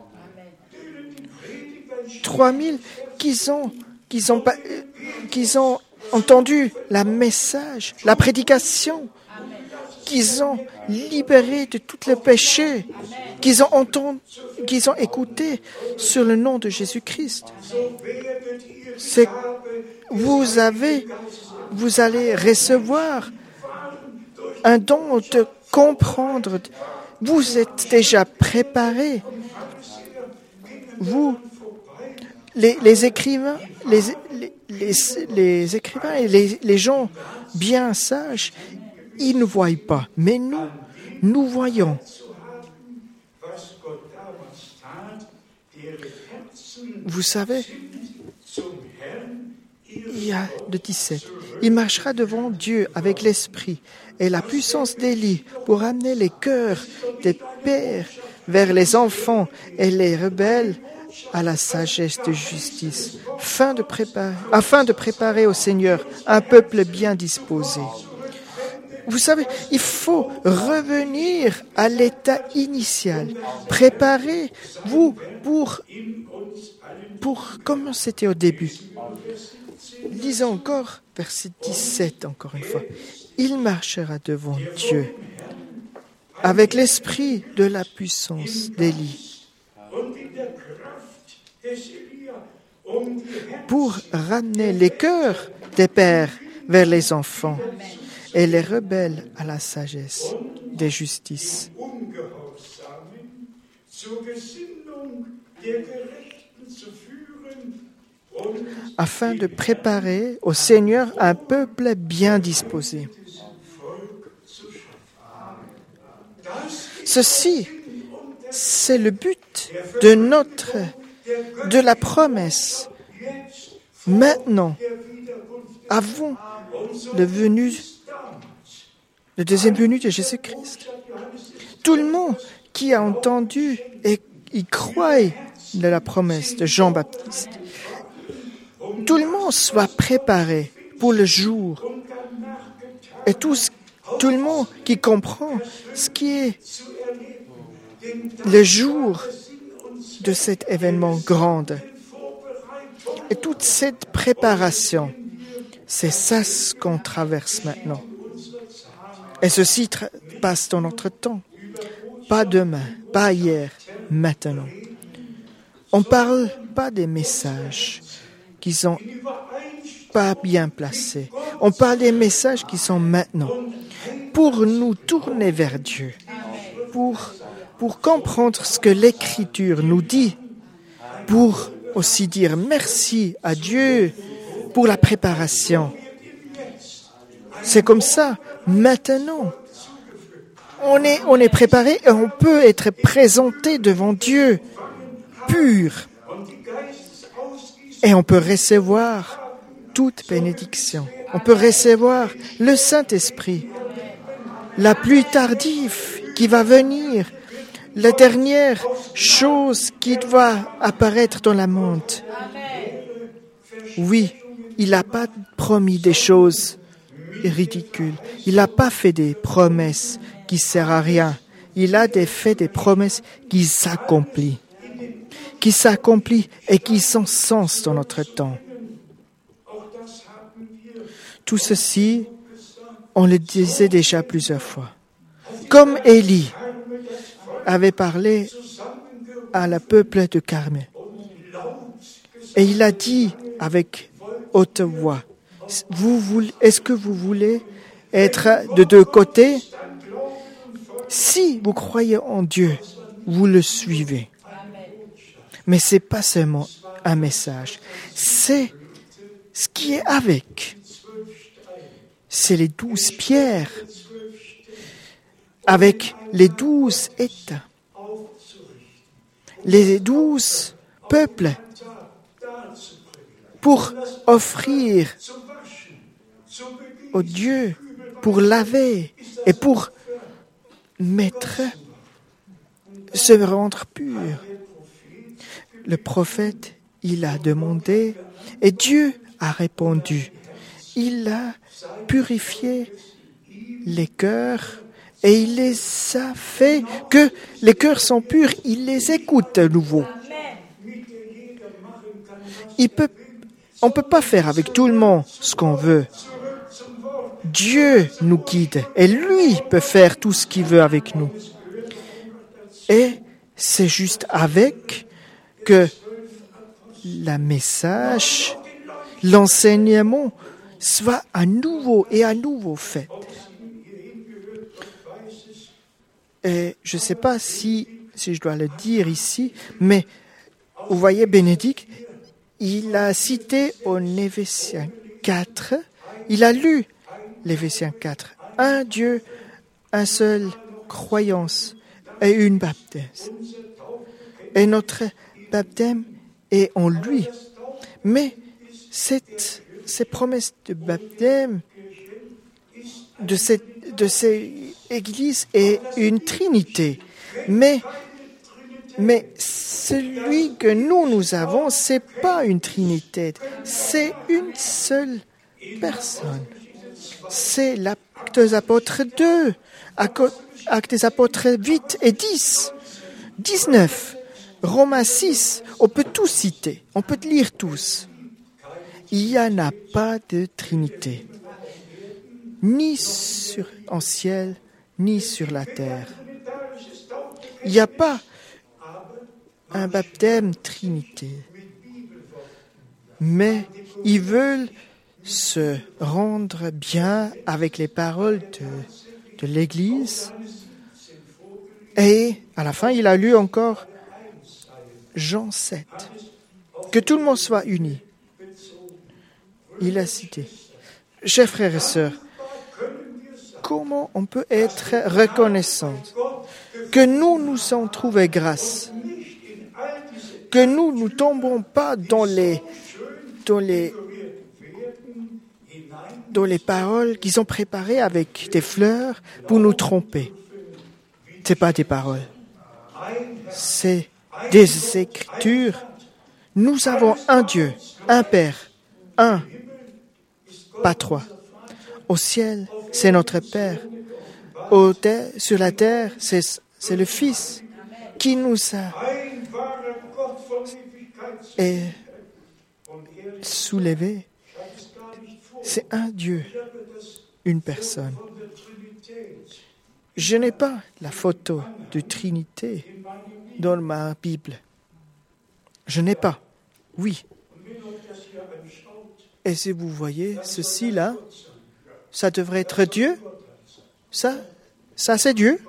trois mille qui ont, qui ont, qui ont entendu le message, la prédication, qu'ils ont libéré de tout le péché, qu'ils ont entendu, qu'ils ont écouté sur le nom de Jésus-Christ. C'est, vous avez, vous allez recevoir un don de comprendre. Vous êtes déjà préparés. Vous, les, les écrivains, les, les, les, les écrivains et les, les gens bien sages, ils ne voient pas, mais nous, nous voyons. Vous savez, il y a le dix-sept. Il marchera devant Dieu avec l'esprit et la puissance d'Élie pour amener les cœurs des pères vers les enfants et les rebelles à la sagesse de justice, afin de préparer, afin de préparer au Seigneur un peuple bien disposé. Vous savez, il faut revenir à l'état initial. Préparez-vous pour, pour comme c'était au début. Lisons encore verset dix-sept, encore une fois. Il marchera devant Dieu avec l'esprit de la puissance d'Élie pour ramener les cœurs des pères vers les enfants et les rebelles à la sagesse des justices, afin de préparer au Seigneur un peuple bien disposé. Ceci, c'est le but de notre, de la promesse. Maintenant, avant le venu Le deuxième venue de Jésus-Christ. Tout le monde qui a entendu et y croit de la promesse de Jean-Baptiste, tout le monde soit préparé pour le jour. Et tout, tout le monde qui comprend ce qui est le jour de cet événement grand. Et toute cette préparation, c'est ça ce qu'on traverse maintenant. Et ceci tra- passe dans notre temps. Pas demain, pas hier, maintenant. On ne parle pas des messages qui sont pas bien placés. On parle des messages qui sont maintenant. Pour nous tourner vers Dieu. Pour, pour comprendre ce que l'Écriture nous dit. Pour aussi dire merci à Dieu pour la préparation. C'est comme ça. Maintenant, on est, on est préparé et on peut être présenté devant Dieu pur. Et on peut recevoir toute bénédiction. On peut recevoir le Saint-Esprit, la pluie tardive qui va venir, la dernière chose qui va apparaître dans le monde. Oui, il n'a pas promis des choses ridicules. Il n'a pas fait des promesses qui ne servent à rien. il a des faits, des promesses qui s'accomplissent, qui s'accomplissent et qui sont sens dans notre temps. Tout ceci, on le disait déjà plusieurs fois. Comme Élie avait parlé à la peuple de Carmel. Et il a dit avec haute voix, vous voulez, est-ce que vous voulez être de deux côtés? Si vous croyez en Dieu, vous le suivez. Mais ce n'est pas seulement un message, c'est ce qui est avec. C'est les douze pierres, avec les douze États, les douze peuples, pour offrir au Dieu, pour laver et pour mettre, se rendre pur. Le prophète, il a demandé et Dieu a répondu. Il a purifié les cœurs et il les a fait que les cœurs sont purs, il les écoute à nouveau. Il peut, on ne peut pas faire avec tout le monde ce qu'on veut. Dieu nous guide et lui peut faire tout ce qu'il veut avec nous. Et c'est juste avec que le message, l'enseignement soit à nouveau et à nouveau fait. Et je ne sais pas si, si je dois le dire ici, mais vous voyez Bénédicte, il a cité au Éphésiens quatre, il a lu l'Éphésiens quatre, un Dieu, un seul croyance et une baptême. Et notre baptême est en lui. Mais cette, ces promesses de baptême de cette, de ces églises est une trinité. Mais, mais celui que nous, nous avons, c'est pas une trinité. C'est une seule personne. C'est l'Actes des Apôtres deux, Actes des Apôtres huit et dix, dix-neuf, Romains six, on peut tous citer, on peut lire tous. Il n'y en a pas de Trinité, ni sur, en ciel, ni sur la terre. Il n'y a pas un baptême Trinité, mais ils veulent se rendre bien avec les paroles de, de l'Église. Et à la fin, il a lu encore Jean sept. Que tout le monde soit uni. Il a cité. Chers frères et sœurs, comment on peut être reconnaissant que nous nous sommes trouvés grâce, que nous ne tombons pas dans les, dans les dans les paroles qui sont préparées avec des fleurs pour nous tromper. Ce n'est pas des paroles. C'est des Écritures. Nous avons un Dieu, un Père, un, pas trois. Au ciel, c'est notre Père. Au terre, sur la terre, c'est, c'est le Fils qui nous a et soulevés. C'est un Dieu, une personne. Je n'ai pas la photo de Trinité dans ma Bible. Je n'ai pas. Oui. Et si vous voyez ceci là, ça devrait être Dieu. Ça, ça c'est Dieu.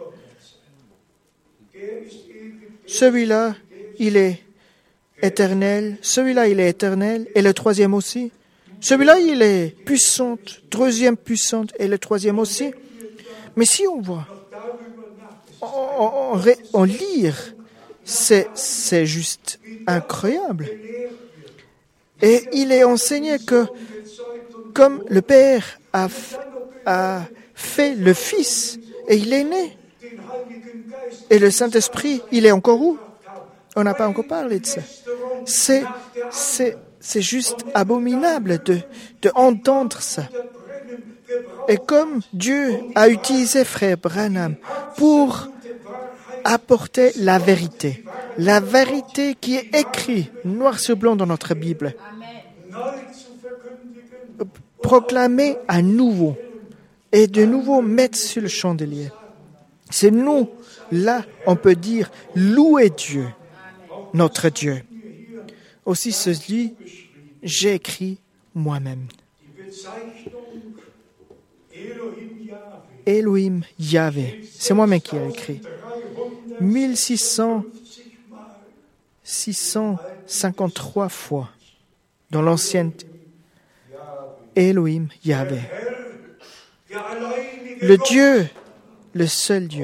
Celui-là, il est éternel. Celui-là, il est éternel. Et le troisième aussi. Celui-là, il est puissant, troisième puissante, et le troisième aussi. Mais si on voit, on, on, on, on lire, c'est, c'est juste incroyable. Et il est enseigné que, comme le Père a, a fait le Fils, et il est né, et le Saint-Esprit, il est encore où? On n'a pas encore parlé de ça. C'est, c'est, c'est juste abominable de, de entendre ça. Et comme Dieu a utilisé Frère Branham pour apporter la vérité. La vérité qui est écrite noir sur blanc dans notre Bible. Proclamer à nouveau et de nouveau mettre sur le chandelier. C'est nous, là, on peut dire, louer Dieu, notre Dieu. Aussi ceci, j'ai écrit moi-même. Elohim Yahvé, c'est moi-même qui ai écrit. mille six cents, six cent cinquante-trois fois dans l'ancienne Elohim Yahvé. Le Dieu, le seul Dieu.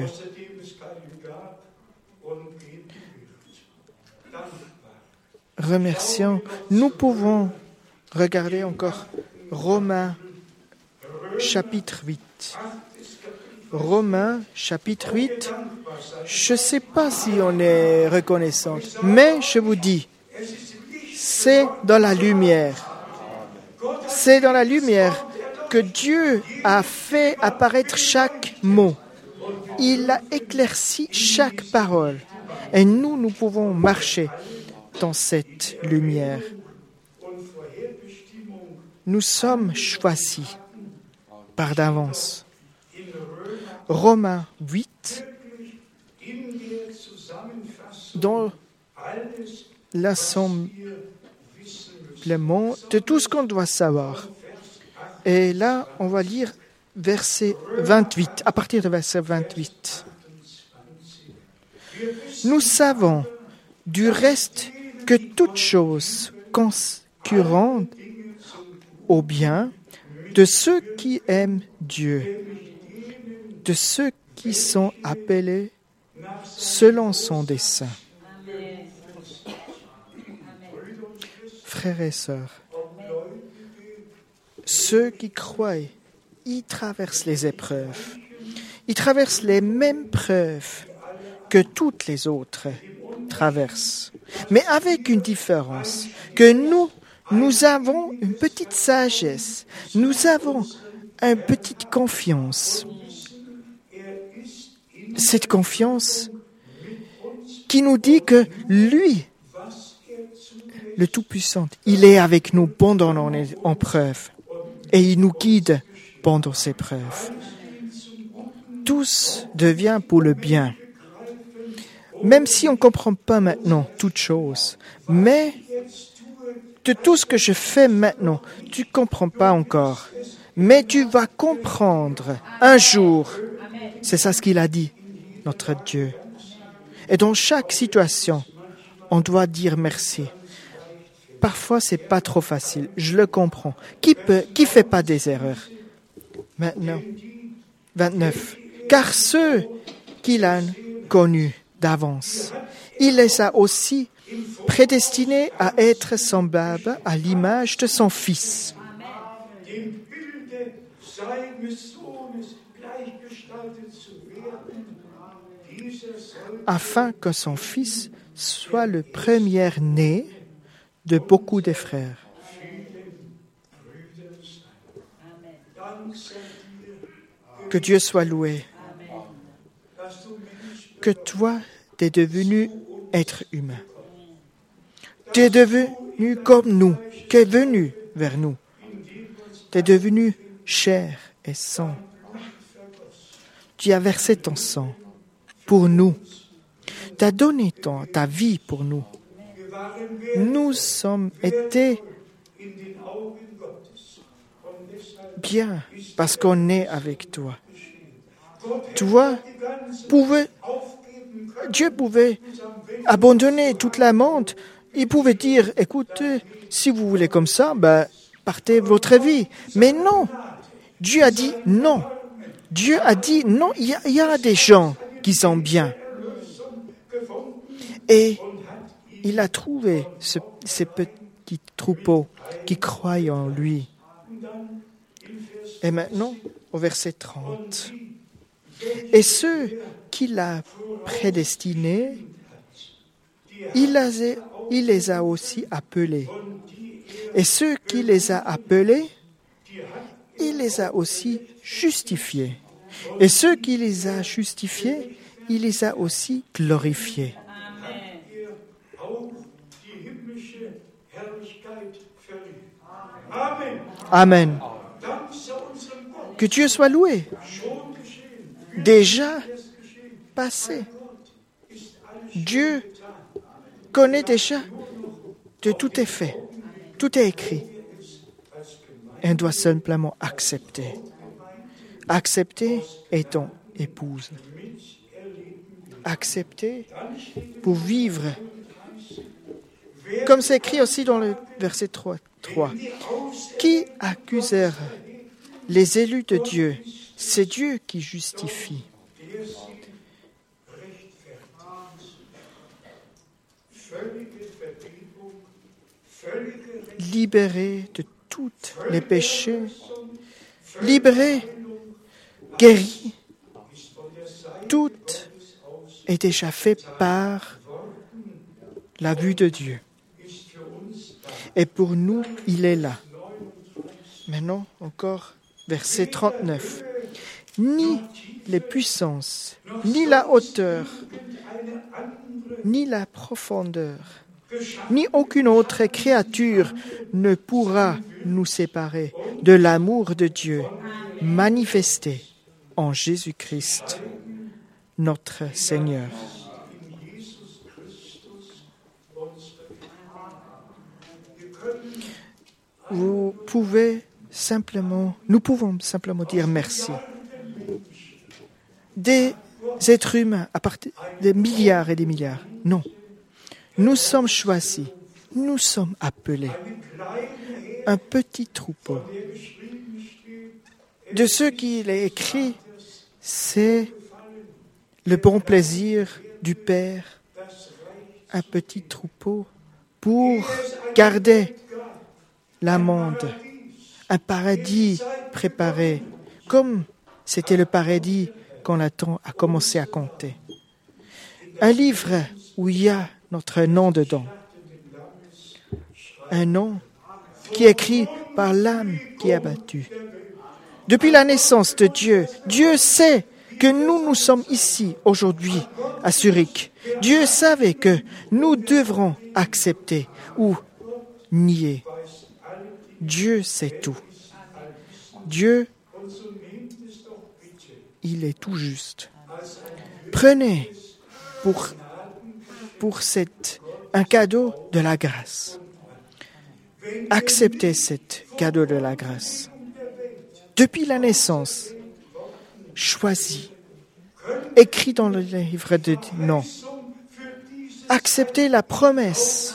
Remercions. Nous pouvons regarder encore Romains chapitre huit. Romains chapitre huit. Je ne sais pas si on est reconnaissant, mais je vous dis, c'est dans la lumière. C'est dans la lumière que Dieu a fait apparaître chaque mot. Il a éclairci chaque parole. Et nous, nous pouvons marcher dans cette lumière. Nous sommes choisis par d'avance. Romains huit, dans l'assemblement de tout ce qu'on doit savoir. Et là, on va lire verset vingt-huit, à partir de verset vingt-huit. Nous savons du reste que toute chose concurrente au bien de ceux qui aiment Dieu, de ceux qui sont appelés selon son dessein. Frères et sœurs, ceux qui croient, ils traversent les épreuves. Ils traversent les mêmes preuves que toutes les autres traversent. Mais avec une différence, que nous, nous avons une petite sagesse, nous avons une petite confiance. Cette confiance qui nous dit que lui, le Tout-Puissant, il est avec nous pendant on est en preuve et il nous guide pendant ces preuves. Tout devient pour le bien. Même si on ne comprend pas maintenant toutes choses, mais de tout ce que je fais maintenant, tu ne comprends pas encore, mais tu vas comprendre un jour. C'est ça ce qu'il a dit, notre Dieu. Et dans chaque situation, on doit dire merci. Parfois, c'est pas trop facile, je le comprends. Qui peut, qui fait pas des erreurs? Maintenant, vingt-neuf. Car ceux qu'il a connus d'avance, il les a aussi prédestinés à être semblables à l'image de son Fils, afin que son Fils soit le premier-né de beaucoup de frères. Que Dieu soit loué. Que toi, tu es devenu être humain. Tu es devenu comme nous, qui est venu vers nous. Tu es devenu chair et sang. Tu as versé ton sang pour nous. Tu as donné ton, ta vie pour nous. Nous sommes été bien parce qu'on est avec toi. Toi, pouvais, Dieu pouvait abandonner toute la monde. Il pouvait dire, écoutez, si vous voulez comme ça, ben, partez votre vie. Mais non, Dieu a dit non. Dieu a dit non, il y a, il y a des gens qui sont bien. Et il a trouvé ce, ces petits troupeaux qui croient en lui. Et maintenant, au verset trente. Et ceux qu'il a prédestinés, il, a, il les a aussi appelés. Et ceux qui les a appelés, il les a aussi justifiés. Et ceux qui les a justifiés, il les a aussi glorifiés. Amen. Que Dieu soit loué. Déjà passé. Dieu connaît déjà que tout est fait. Tout est écrit. On doit simplement accepter. Accepter étant épouse. Accepter pour vivre. Comme c'est écrit aussi dans le verset trois. Qui accusera les élus de Dieu? C'est Dieu qui justifie. Libéré de tous les péchés, libéré, guéri, tout est déjà fait par la vue de Dieu. Et pour nous, il est là. Maintenant, encore, verset trente-neuf. Ni les puissances, ni la hauteur, ni la profondeur, ni aucune autre créature ne pourra nous séparer de l'amour de Dieu manifesté en Jésus-Christ, notre Seigneur. Vous pouvez simplement, nous pouvons simplement dire merci. Des êtres humains, à partir des milliards et des milliards, non. Nous sommes choisis, nous sommes appelés. Un petit troupeau. De ce qu'il est écrit, c'est le bon plaisir du Père, un petit troupeau pour garder l'amende, un paradis préparé, comme c'était le paradis quand le temps a commencé à compter. Un livre où il y a notre nom dedans. Un nom qui est écrit par l'âme qui est battue. Depuis la naissance de Dieu, Dieu sait que nous, nous sommes ici aujourd'hui à Zurich. Dieu savait que nous devrons accepter ou nier. Dieu sait tout. Dieu, il est tout juste. Prenez pour, pour cette, un cadeau de la grâce. Acceptez ce cadeau de la grâce. Depuis la naissance, choisi, écrit dans le livre de non. Acceptez la promesse.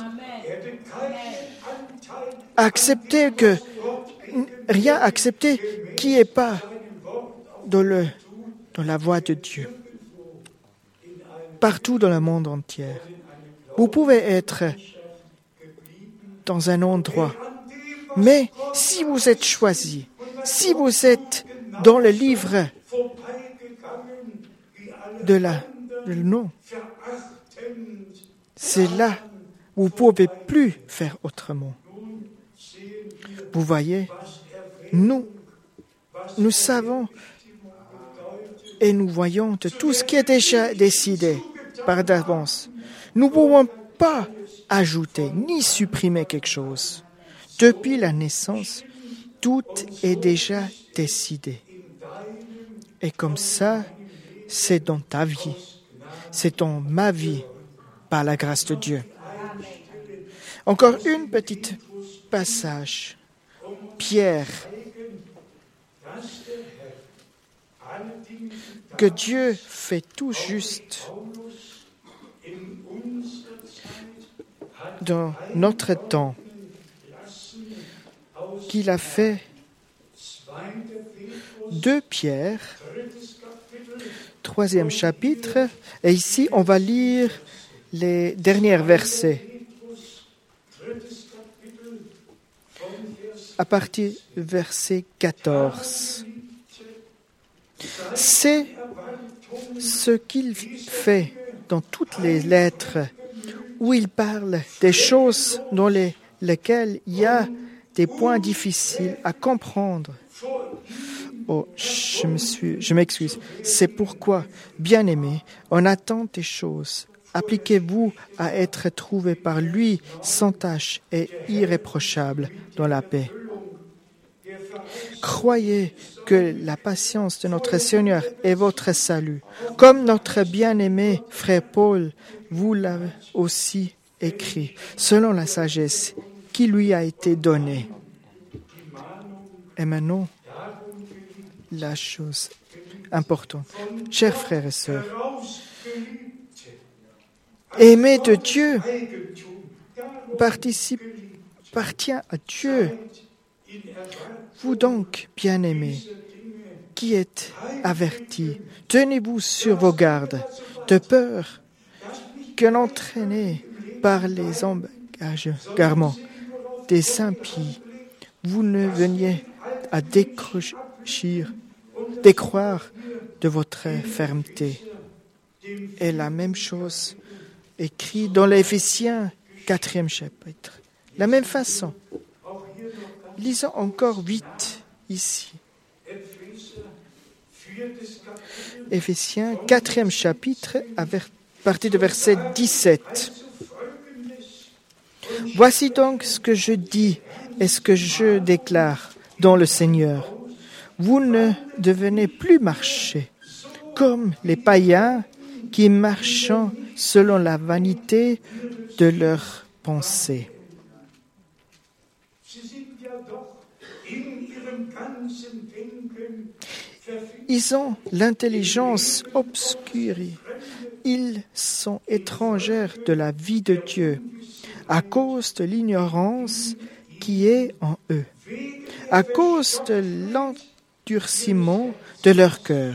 Acceptez que rien, acceptez qui n'est pas dans, le, dans la voie de Dieu. Partout dans le monde entier. Vous pouvez être dans un endroit, mais si vous êtes choisi, si vous êtes dans le livre de la de non, c'est là où vous ne pouvez plus faire autrement. Vous voyez, nous, nous savons et nous voyons de tout ce qui est déjà décidé par d'avance. Nous ne pouvons pas ajouter ni supprimer quelque chose. Depuis la naissance, tout est déjà décidé. Et comme ça, c'est dans ta vie, c'est dans ma vie, par la grâce de Dieu. Encore une petite passage. Pierre. Que Dieu fait tout juste dans notre temps, qu'il a fait deux Pierre, troisième chapitre, et ici on va lire les derniers versets. À partir du verset quatorze. C'est ce qu'il fait dans toutes les lettres où il parle des choses dans les, lesquelles il y a des points difficiles à comprendre. Oh, je me suis, je m'excuse. C'est pourquoi, bien-aimés, en attente des choses, appliquez-vous à être trouvés par lui sans tache et irréprochable dans la paix. Croyez que la patience de notre Seigneur est votre salut. Comme notre bien-aimé frère Paul vous l'a aussi écrit, selon la sagesse qui lui a été donnée. Et maintenant, la chose importante. Chers frères et sœurs, aimer de Dieu participe, appartient à Dieu. Vous donc, bien-aimés, qui êtes avertis, tenez-vous sur vos gardes, de peur que l'entraîné par les engagements des impies, vous ne veniez à décrocher, décroire de votre fermeté. Et la même chose écrit dans l'Éphésiens quatrième chapitre. La même façon. Lisons encore vite ici. Éphésiens quatrième chapitre, à partir de verset dix-sept. Voici donc ce que je dis et ce que je déclare dans le Seigneur. Vous ne devenez plus marcher comme les païens qui marchent selon la vanité de leurs pensées. Ils ont l'intelligence obscure. Ils sont étrangers de la vie de Dieu à cause de l'ignorance qui est en eux, à cause de l'endurcissement de leur cœur.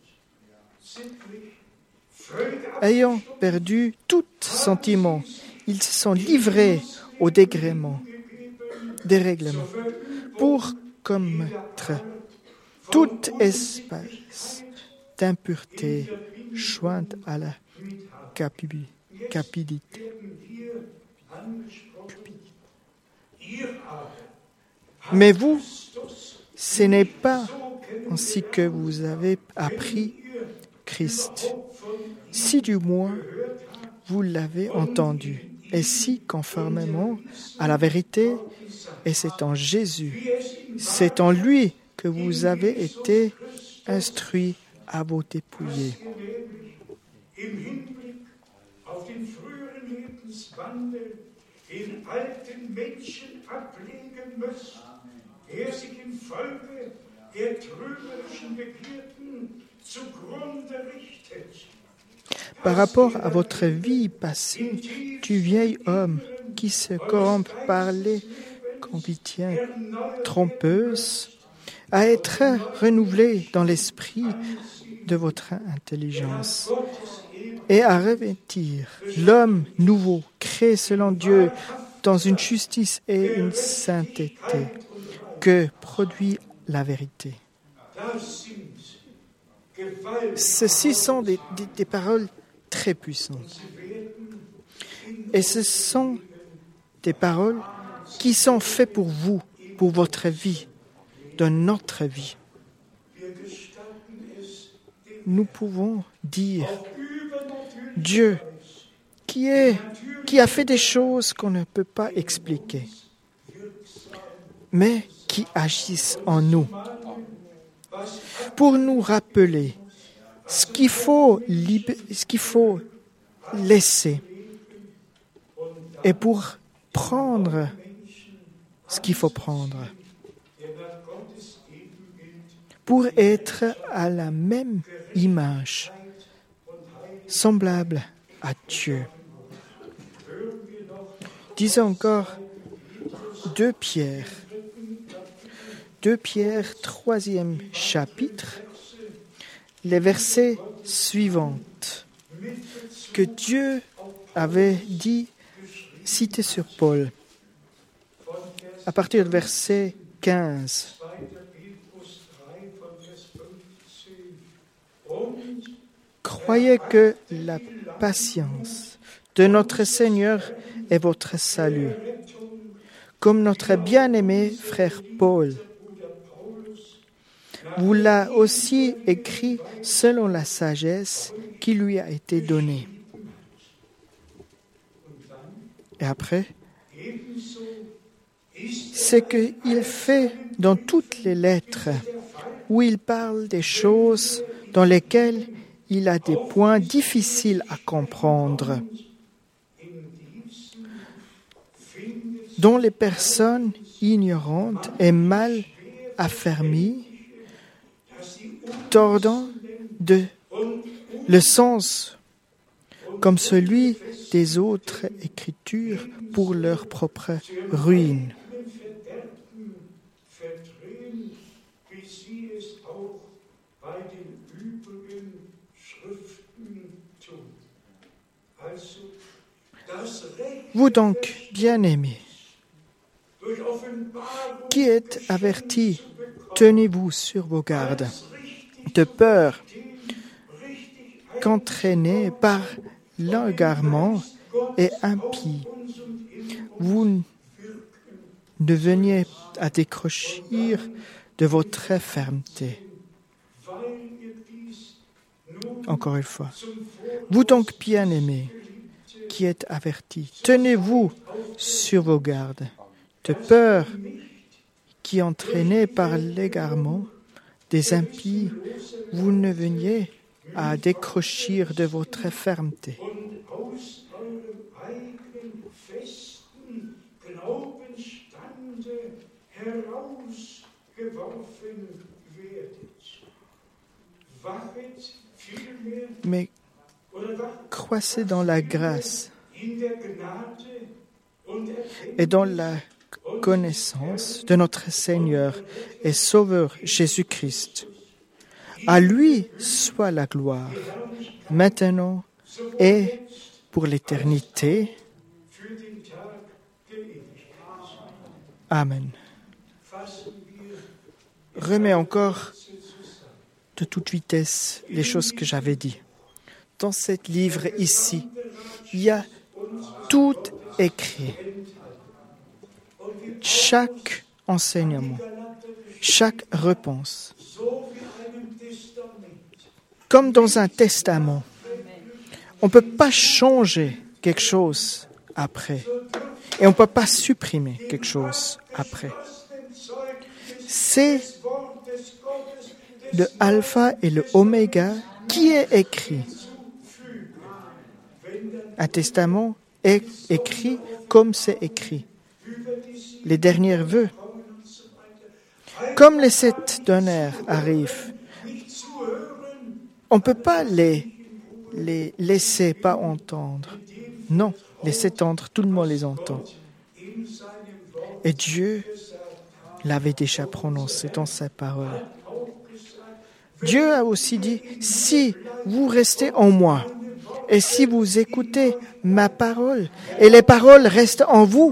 Ayant perdu tout sentiment, ils se sont livrés au dérèglement, dérèglement pour commettre toute espèce d'impureté jointe à la cupidité. Mais vous, ce n'est pas ainsi que vous avez appris Christ, si du moins vous l'avez entendu, et si conformément à la vérité, et c'est en Jésus, c'est en lui que vous avez été instruits à vous dépouiller. Par rapport à votre vie passée, du vieil homme qui se corrompt par les convictions trompeuses, à être renouvelé dans l'esprit de votre intelligence et à revêtir l'homme nouveau, créé selon Dieu, dans une justice et une sainteté que produit la vérité. Ceci sont des, des, des paroles très puissantes. Et ce sont des paroles qui sont faites pour vous, pour votre vie, dans notre vie. Nous pouvons dire Dieu qui, est, qui a fait des choses qu'on ne peut pas expliquer, mais qui agissent en nous pour nous rappeler ce qu'il faut, lib- ce qu'il faut laisser et pour prendre ce qu'il faut prendre, pour être à la même image, semblable à Dieu. Disons encore deux Pierre, deux Pierre, troisième chapitre, les versets suivants que Dieu avait dit, cité sur Paul, à partir du verset quinze. Croyez que la patience de notre Seigneur est votre salut, comme notre bien-aimé frère Paul vous l'a aussi écrit selon la sagesse qui lui a été donnée. Et après, c'est qu'il fait dans toutes les lettres où il parle des choses dans lesquelles il a des points difficiles à comprendre, dont les personnes ignorantes et mal affermies, tordant de le sens comme celui des autres écritures pour leur propre ruine. Vous donc, bien-aimés, qui êtes avertis, tenez-vous sur vos gardes, de peur qu'entraînés par l'égarement et impie, vous ne veniez à décrocher de votre fermeté. Encore une fois, vous donc bien-aimés, qui êtes avertis, tenez-vous sur vos gardes, de peur qui entraînés par l'égarement des impies, vous ne veniez à décrocher de votre fermeté. Mais croissez dans la grâce et dans la connaissance de notre Seigneur et Sauveur Jésus-Christ. À lui soit la gloire, maintenant et pour l'éternité. Amen. Remets encore de toute vitesse les choses que j'avais dites. Dans ce livre ici, il y a tout écrit. Chaque enseignement, chaque réponse. Comme dans un testament, on ne peut pas changer quelque chose après. Et on ne peut pas supprimer quelque chose après. C'est le alpha et le oméga qui est écrit. Un testament est écrit comme c'est écrit. Les derniers vœux. Comme les sept donneurs arrivent, on ne peut pas les, les laisser pas entendre. Non, laisser entendre, tout le monde les entend. Et Dieu l'avait déjà prononcé dans sa parole. Dieu a aussi dit, si vous restez en moi, et si vous écoutez ma parole, et les paroles restent en vous,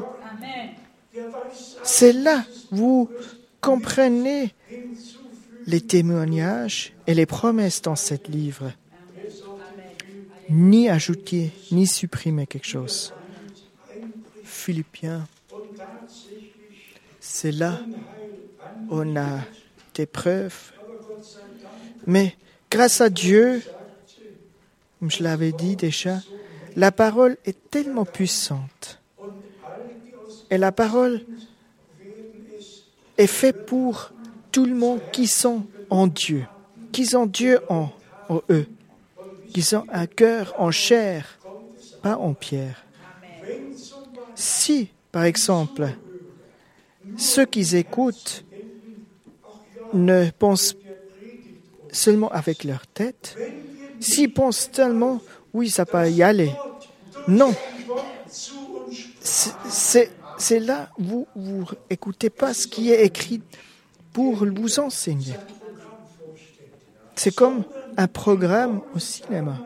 c'est là vous comprenez les témoignages et les promesses dans ce livre. Ni ajouter, ni supprimer quelque chose. Philippiens, c'est là où on a des preuves. Mais grâce à Dieu, comme je l'avais dit déjà, la parole est tellement puissante. Et la parole est faite pour tout le monde qui sont en Dieu, qui ont Dieu en, en eux, qui ont un cœur en chair, pas en pierre. Si, par exemple, ceux qui écoutent ne pensent seulement avec leur tête, s'ils pensent tellement, oui, ça peut y aller. Non. C'est, c'est, c'est là, vous vous écoutez pas ce qui est écrit pour vous enseigner. C'est comme un programme au cinéma.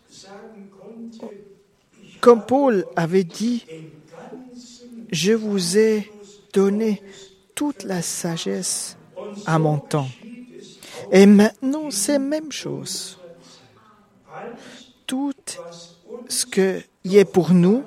Comme Paul avait dit, je vous ai donné toute la sagesse à mon temps. Et maintenant, c'est la même chose. Tout ce qui est pour nous,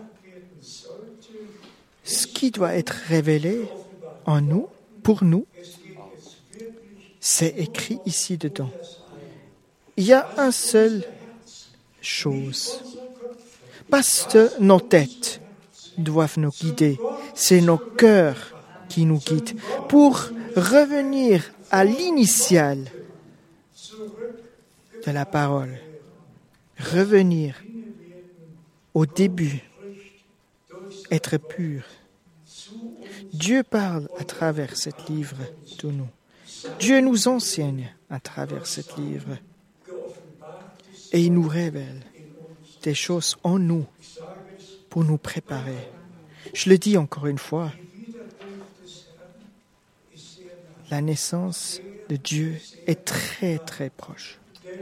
ce qui doit être révélé en nous, pour nous, C'est écrit ici dedans. Il y a une seule chose. Parce que nos têtes doivent nous guider. C'est nos cœurs qui nous guident. Pour revenir à l'initial de la parole. Revenir au début. Être pur. Dieu parle à travers ce livre de nous. Dieu nous enseigne à travers ce livre. Et il nous révèle des choses en nous pour nous préparer. Je le dis encore une fois, la naissance de Dieu est très très proche.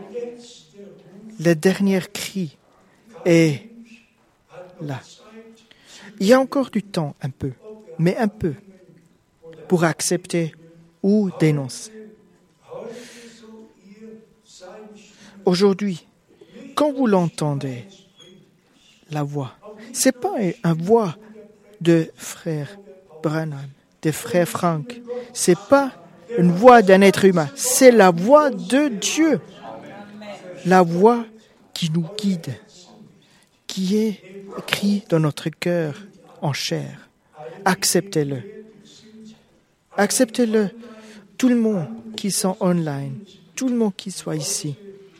Le dernier cri est là. Il y a encore du temps, un peu, mais un peu, pour accepter ou dénoncer. Aujourd'hui, quand vous l'entendez, la voix, ce n'est pas une voix de frère Branham, de frère Frank. Ce n'est pas une voix d'un être humain. C'est la voix de Dieu. La voix qui nous guide, qui est écrite dans notre cœur en chair. Acceptez-le. Acceptez-le. Tout le monde qui sont online, tout le monde qui soit ici.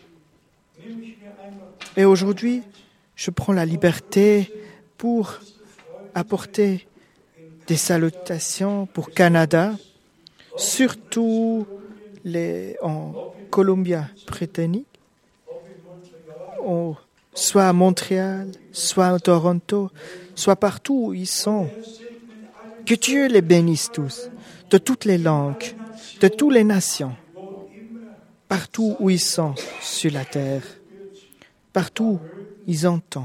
Et aujourd'hui, je prends la liberté pour apporter des salutations pour Canada, surtout les, en Colombie-Britannique, soit à Montréal, soit à Toronto, soit partout où ils sont. Que Dieu les bénisse tous, de toutes les langues, de toutes les nations, partout où ils sont sur la terre, partout où ils entendent.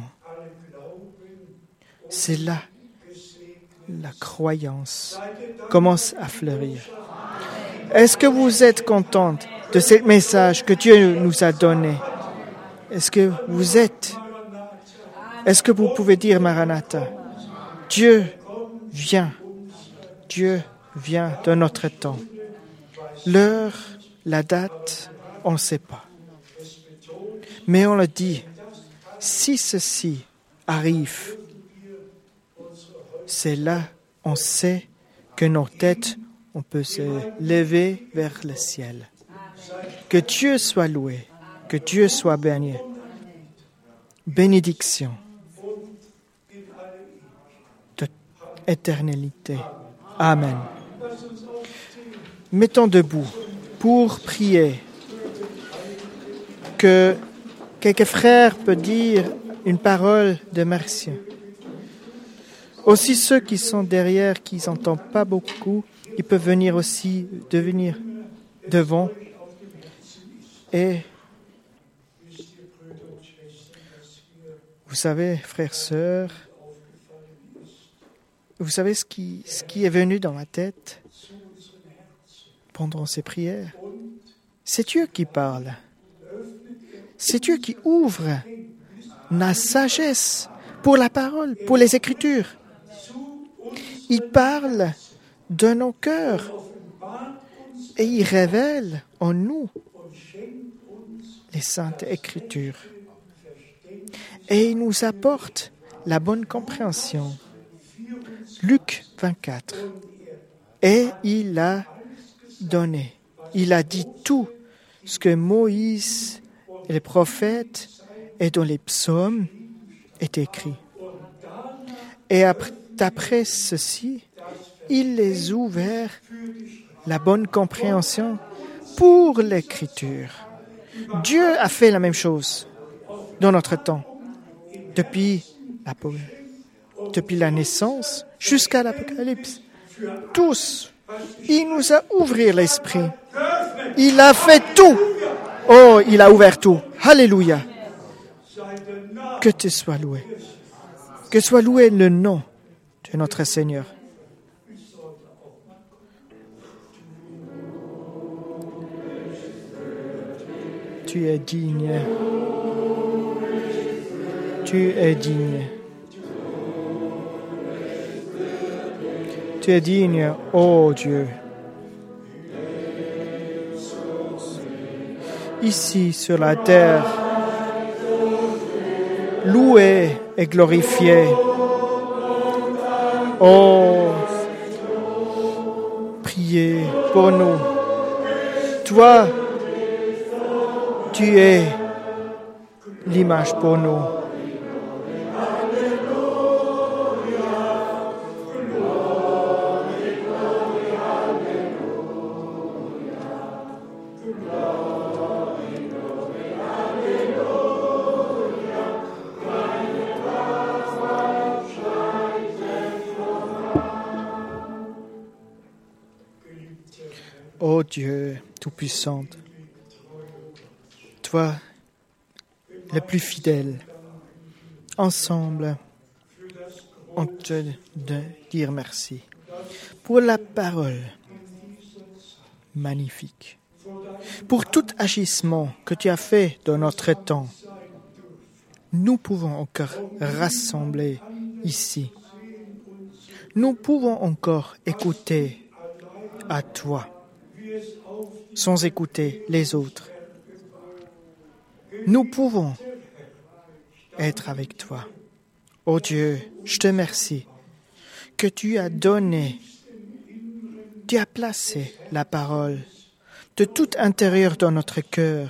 C'est là la croyance commence à fleurir. Est-ce que vous êtes contente de ce message que Dieu nous a donné? Est-ce que vous êtes? Est-ce que vous pouvez dire Maranatha? Dieu vient. Dieu vient de notre temps. L'heure, la date, on ne sait pas. Mais on le dit, si ceci arrive, c'est là on sait que nos têtes, on peut se lever vers le ciel. Que Dieu soit loué, que Dieu soit béni. Bénédiction de éternité. Amen. Mettons debout pour prier. Que quelques frères peuvent dire une parole de merci. Aussi ceux qui sont derrière, qui n'entendent pas beaucoup, ils peuvent venir aussi devenir devant. Et vous savez, frères, sœurs, vous savez ce qui, ce qui est venu dans ma tête pendant ces prières? C'est Dieu qui parle. C'est Dieu qui ouvre la sagesse pour la parole, pour les Écritures. Il parle de nos cœurs et il révèle en nous les saintes Écritures. Et il nous apporte la bonne compréhension. Luc vingt-quatre. Et il a donné, il a dit tout ce que Moïse et les prophètes et dans les psaumes est écrit. Et après, après ceci, il les a ouvert la bonne compréhension pour l'Écriture. Dieu a fait la même chose dans notre temps, depuis la, depuis la naissance jusqu'à l'Apocalypse. Tous, il nous a ouvert l'esprit. Il a fait tout. Oh, il a ouvert tout. Alléluia. Que tu sois loué. Que soit loué le nom de notre Seigneur. Tu es digne. Tu es digne. Tu es digne, ô Dieu. ici sur la terre. Loué et glorifié. Oh, priez pour nous. Toi, tu es l'image pour nous. Ô Dieu Tout-Puissant, toi, le plus fidèle, ensemble, on te dit merci pour la parole magnifique, pour tout agissement que tu as fait dans notre temps. Nous pouvons encore rassembler ici. Nous pouvons encore écouter à toi, sans écouter les autres. Nous pouvons être avec toi. Ô Dieu, je te remercie que tu as donné, tu as placé la parole de tout intérieur dans notre cœur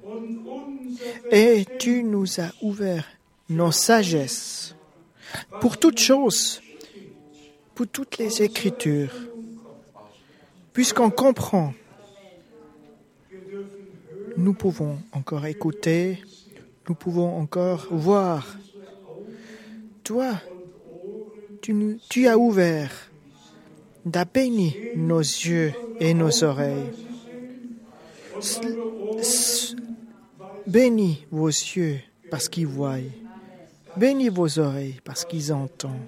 et tu nous as ouvert nos sagesses pour toutes choses, pour toutes les Écritures, puisqu'on comprend. Nous pouvons encore écouter, nous pouvons encore voir. Toi, tu, nous, tu as ouvert, tu as béni nos yeux et nos oreilles. S- s- bénis vos yeux parce qu'ils voient. Bénis vos oreilles parce qu'ils entendent.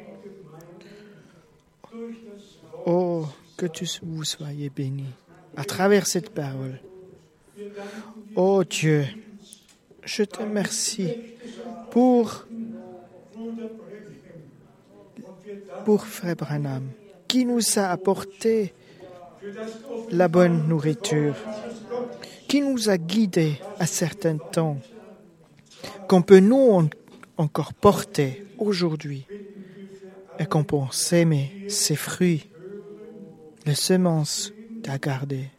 Oh, que tu, vous soyez bénis à travers cette parole. Oh Dieu, je te remercie pour, pour Frère Branham, qui nous a apporté la bonne nourriture, qui nous a guidés à certains temps, qu'on peut nous en, encore porter aujourd'hui, et qu'on peut s'aimer ses fruits, les semences à garder.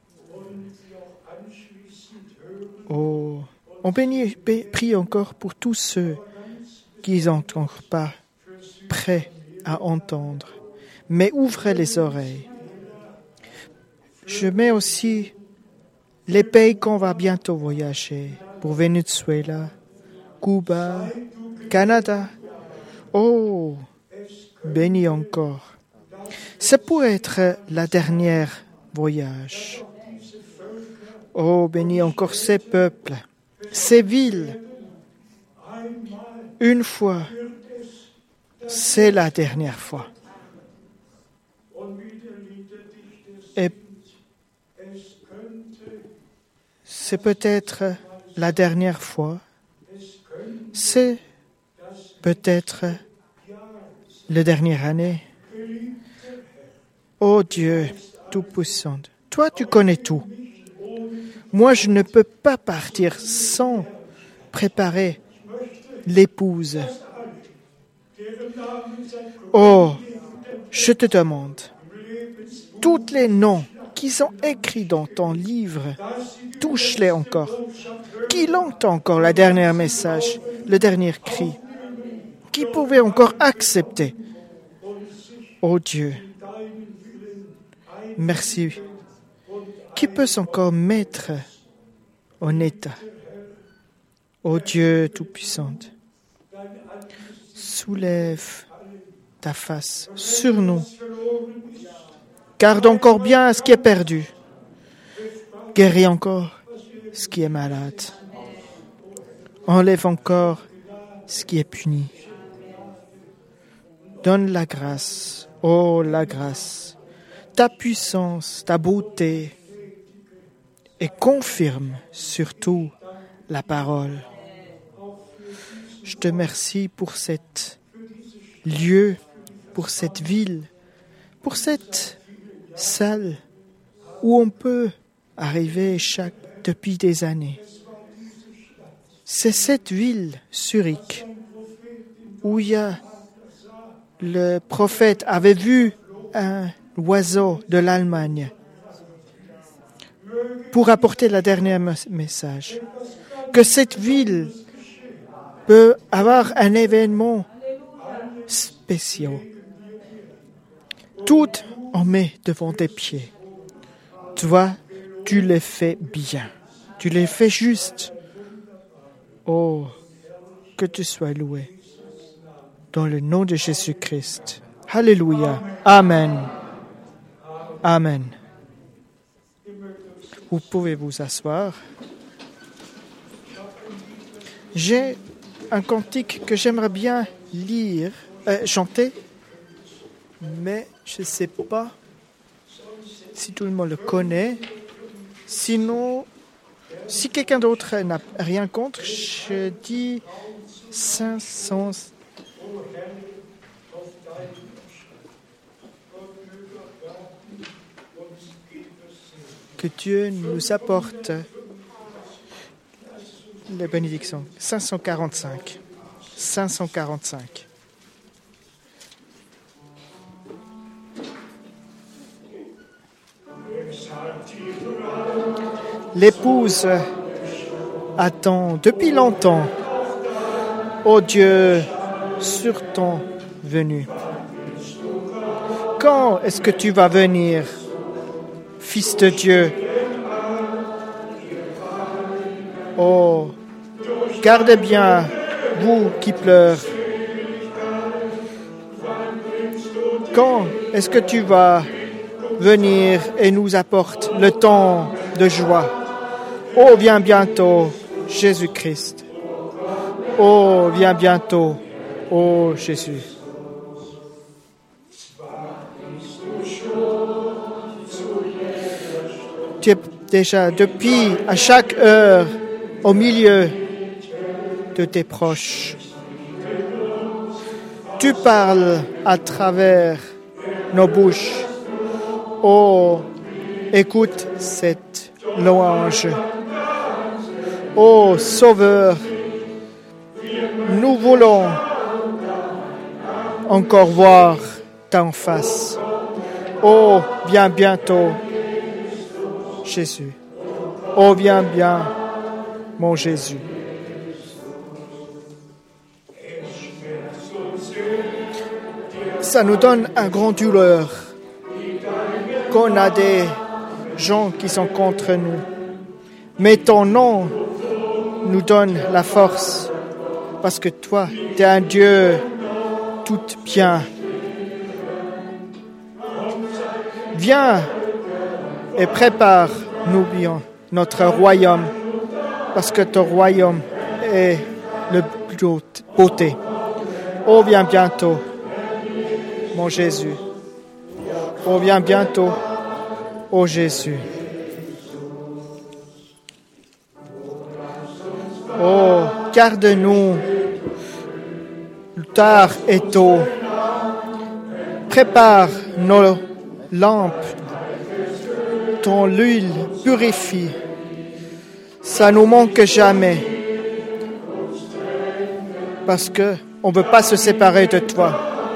Oh, on bénit, prie encore pour tous ceux qui sont encore pas prêts à entendre, mais ouvrez les oreilles. Je mets aussi les pays qu'on va bientôt voyager pour Venezuela, Cuba, Canada. Oh, bénis encore. Ça pourrait être la dernière voyage. Oh, bénis encore ces peuples, ces villes. Une fois, c'est la dernière fois. Et c'est peut-être la dernière fois. C'est peut-être la dernière année. Oh Dieu Tout-Puissant, toi tu connais tout. Moi je ne peux pas partir sans préparer l'épouse. Oh, je te demande, tous les noms qui sont écrits dans ton livre, touche-les encore. Qui entend encore le dernier message, le dernier cri? Qui pouvait encore accepter? Oh Dieu, merci. Qui peut encore mettre en état? Oh Dieu Tout-Puissant, soulève ta face sur nous. Garde encore bien ce qui est perdu. Guéris encore ce qui est malade. Enlève encore ce qui est puni. Donne la grâce, oh la grâce, ta puissance, ta beauté, et confirme surtout la parole. Je te remercie pour cet lieu, pour cette ville, pour cette salle où on peut arriver chaque depuis des années. C'est cette ville, Zurich, où il y a, le prophète avait vu un oiseau de l'Allemagne pour apporter le dernier message. Que cette ville peut avoir un événement spécial. Tout en met devant tes pieds. Toi, tu le fais bien. Tu le fais juste. Oh, que tu sois loué. Dans le nom de Jésus-Christ. Alléluia. Amen. Amen. Vous pouvez vous asseoir. J'ai un cantique que j'aimerais bien lire, euh, chanter, mais je ne sais pas si tout le monde le connaît. Sinon, si quelqu'un d'autre n'a rien contre, je dis cinq cents. Que Dieu nous apporte les bénédictions. cinq cent quarante-cinq. cinq cent quarante-cinq. L'épouse attend depuis longtemps, ô Dieu, sur ton venue. Quand est-ce que tu vas venir, Fils de Dieu? Oh, gardez bien, vous qui pleurez. Quand est-ce que tu vas venir et nous apporte le temps de joie? Oh, viens bientôt, Jésus-Christ. Oh, viens bientôt, oh Jésus. Tu es déjà depuis à chaque heure au milieu de tes proches. Tu parles à travers nos bouches. Oh, écoute cette louange. Oh, Sauveur, nous voulons encore voir ta face. Oh, viens bientôt, Jésus. Oh, viens bien, mon Jésus. Ça nous donne un grand douleur qu'on a des gens qui sont contre nous. Mais ton nom nous donne la force parce que toi, tu es un Dieu tout bien. Viens et prépare-nous bien notre royaume parce que ton royaume est le beauté. Oh, viens bientôt, mon Jésus. Oh, viens bientôt, ô Jésus. Oh, garde-nous tard et tôt. Prépare nos lampes. Ton huile purifie. Ça nous manque jamais. Parce que on ne veut pas se séparer de toi.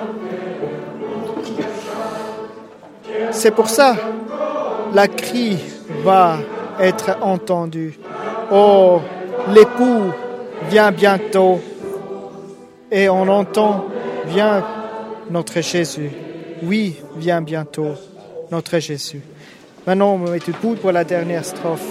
C'est pour ça la cri va être entendue. Oh, l'époux vient bientôt et on entend, viens notre Jésus. Oui, viens bientôt notre Jésus. Maintenant, on met debout pour la dernière strophe.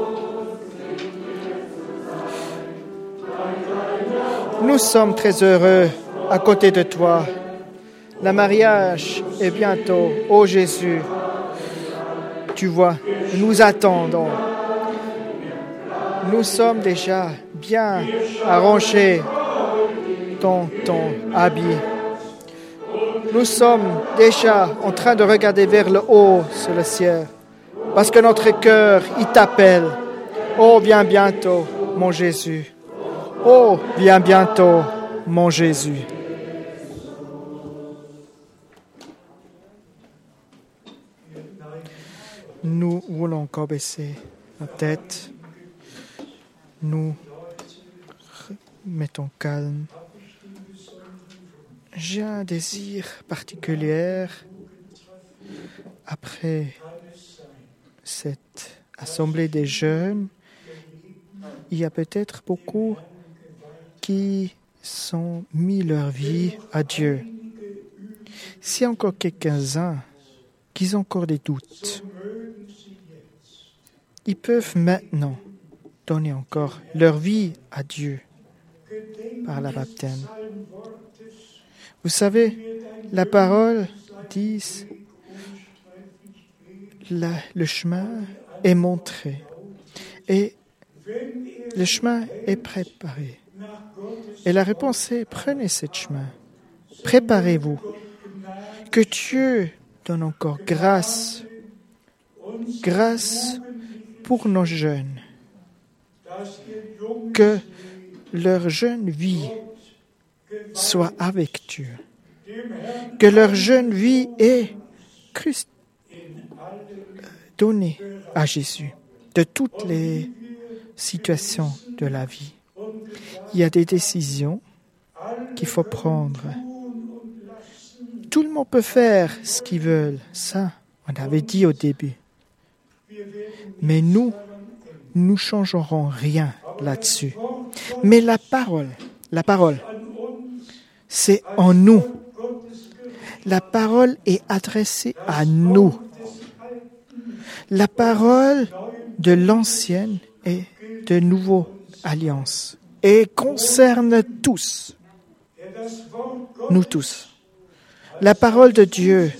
Nous sommes très heureux à côté de toi. Le mariage est bientôt. Ô Jésus, tu vois, nous attendons. Nous sommes déjà bien arrangés dans ton habit. Nous sommes déjà en train de regarder vers le haut sur le ciel. Parce que notre cœur, il t'appelle. Oh, viens bientôt, mon Jésus. Oh, viens bientôt, mon Jésus. Nous voulons encore baisser la tête. nous mettons calme. J'ai un désir particulier après cette assemblée des jeunes. Il y a peut-être beaucoup qui ont mis leur vie à Dieu. S'il y a encore quelques-uns qui ont encore des doutes, ils peuvent maintenant donner encore leur vie à Dieu par la baptême. Vous savez, la parole dit la, le chemin est montré et le chemin est préparé. Et la réponse est, prenez ce chemin, préparez-vous. Que Dieu donne encore grâce, grâce pour nos jeunes, que leur jeune vie soit avec Dieu, que leur jeune vie est donnée à Jésus de toutes les situations de la vie. Il y a des décisions qu'il faut prendre. Tout le monde peut faire ce qu'il veut. Ça, on avait dit au début. Mais nous, nous ne changerons rien là-dessus. Mais la parole, la parole, c'est en nous. La parole est adressée à nous. La parole de l'ancienne et de nouvelle alliance et concerne tous, nous tous. La parole de Dieu,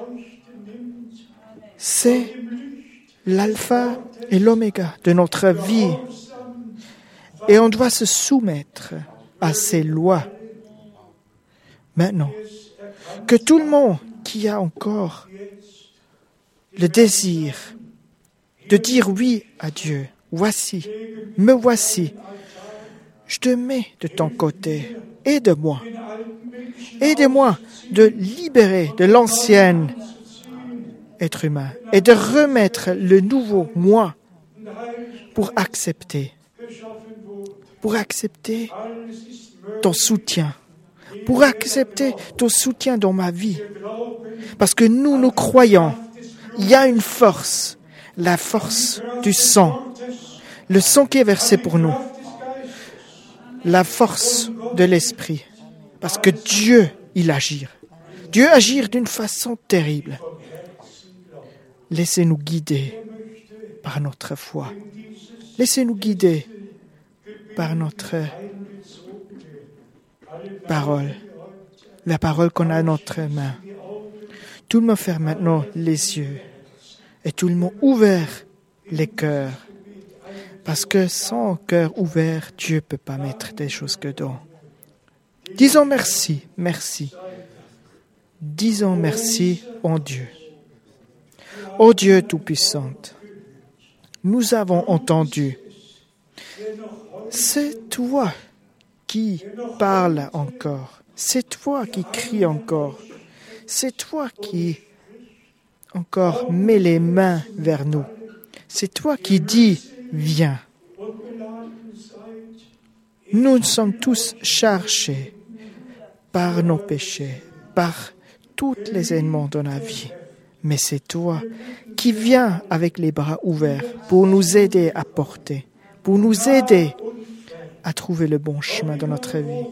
c'est l'alpha et l'oméga de notre vie. Et on doit se soumettre à ces lois. Maintenant, que tout le monde qui a encore le désir de dire oui à Dieu, voici, me voici, je te mets de ton côté, aide-moi, aide-moi de libérer de l'ancien être humain et de remettre le nouveau moi pour accepter, pour accepter ton soutien, pour accepter ton soutien dans ma vie. Parce que nous, nous croyons, il y a une force, la force du sang, le sang qui est versé pour nous, la force de l'esprit. Parce que Dieu, il agit. Dieu agit d'une façon terrible. Laissez-nous guider par notre foi. Laissez-nous guider par notre parole, la parole qu'on a à notre main. Tout le monde ferme maintenant les yeux et tout le monde ouvert les cœurs. Parce que sans cœur ouvert, Dieu ne peut pas mettre des choses dedans. Disons merci, merci. Disons merci en Dieu. Ô Dieu Tout-Puissant, nous avons entendu. C'est toi qui parles encore. C'est toi qui cries encore. C'est toi qui encore mets les mains vers nous. C'est toi qui dis, viens. Nous sommes tous chargés par nos péchés, par tous les éléments de la vie. Mais c'est toi qui viens avec les bras ouverts pour nous aider à porter, pour nous aider à trouver le bon chemin dans notre vie.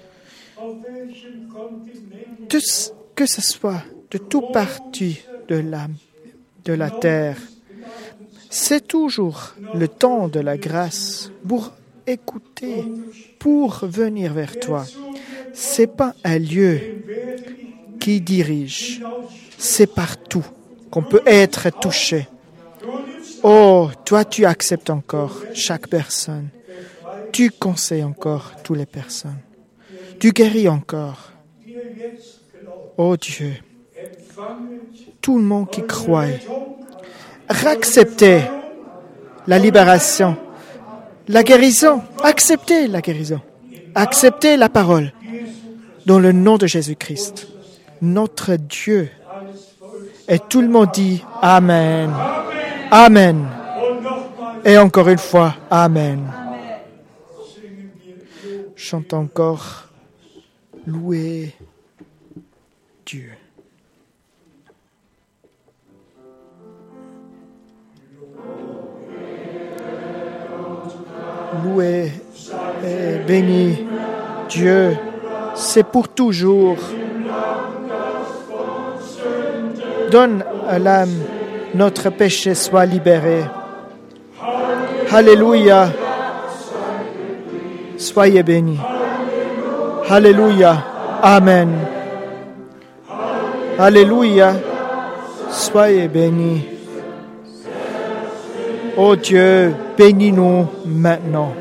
Tout, que ce soit de toute partie de l'âme, de la terre, c'est toujours le temps de la grâce pour écouter, pour venir vers toi. C'est pas un lieu qui dirige, c'est partout qu'on peut être touché. Oh, toi, tu acceptes encore chaque personne. Tu conseilles encore toutes les personnes. Tu guéris encore. Oh Dieu, tout le monde qui croit, acceptez la libération, la guérison, acceptez la guérison, acceptez la parole dans le nom de Jésus-Christ, notre Dieu. Et tout le monde dit Amen. Amen. Et encore une fois, Amen. chante encore louer Dieu. Louer et béni Dieu, c'est pour toujours. Donne à l'âme notre péché soit libéré. Alléluia. Soyez bénis. Alléluia. Amen. Alléluia. Soyez bénis. Ô Dieu, bénis-nous maintenant.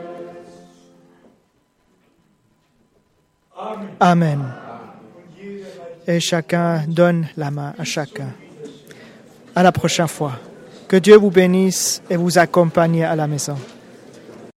Amen. Et chacun donne la main à chacun. À la prochaine fois. Que Dieu vous bénisse et vous accompagne à la maison.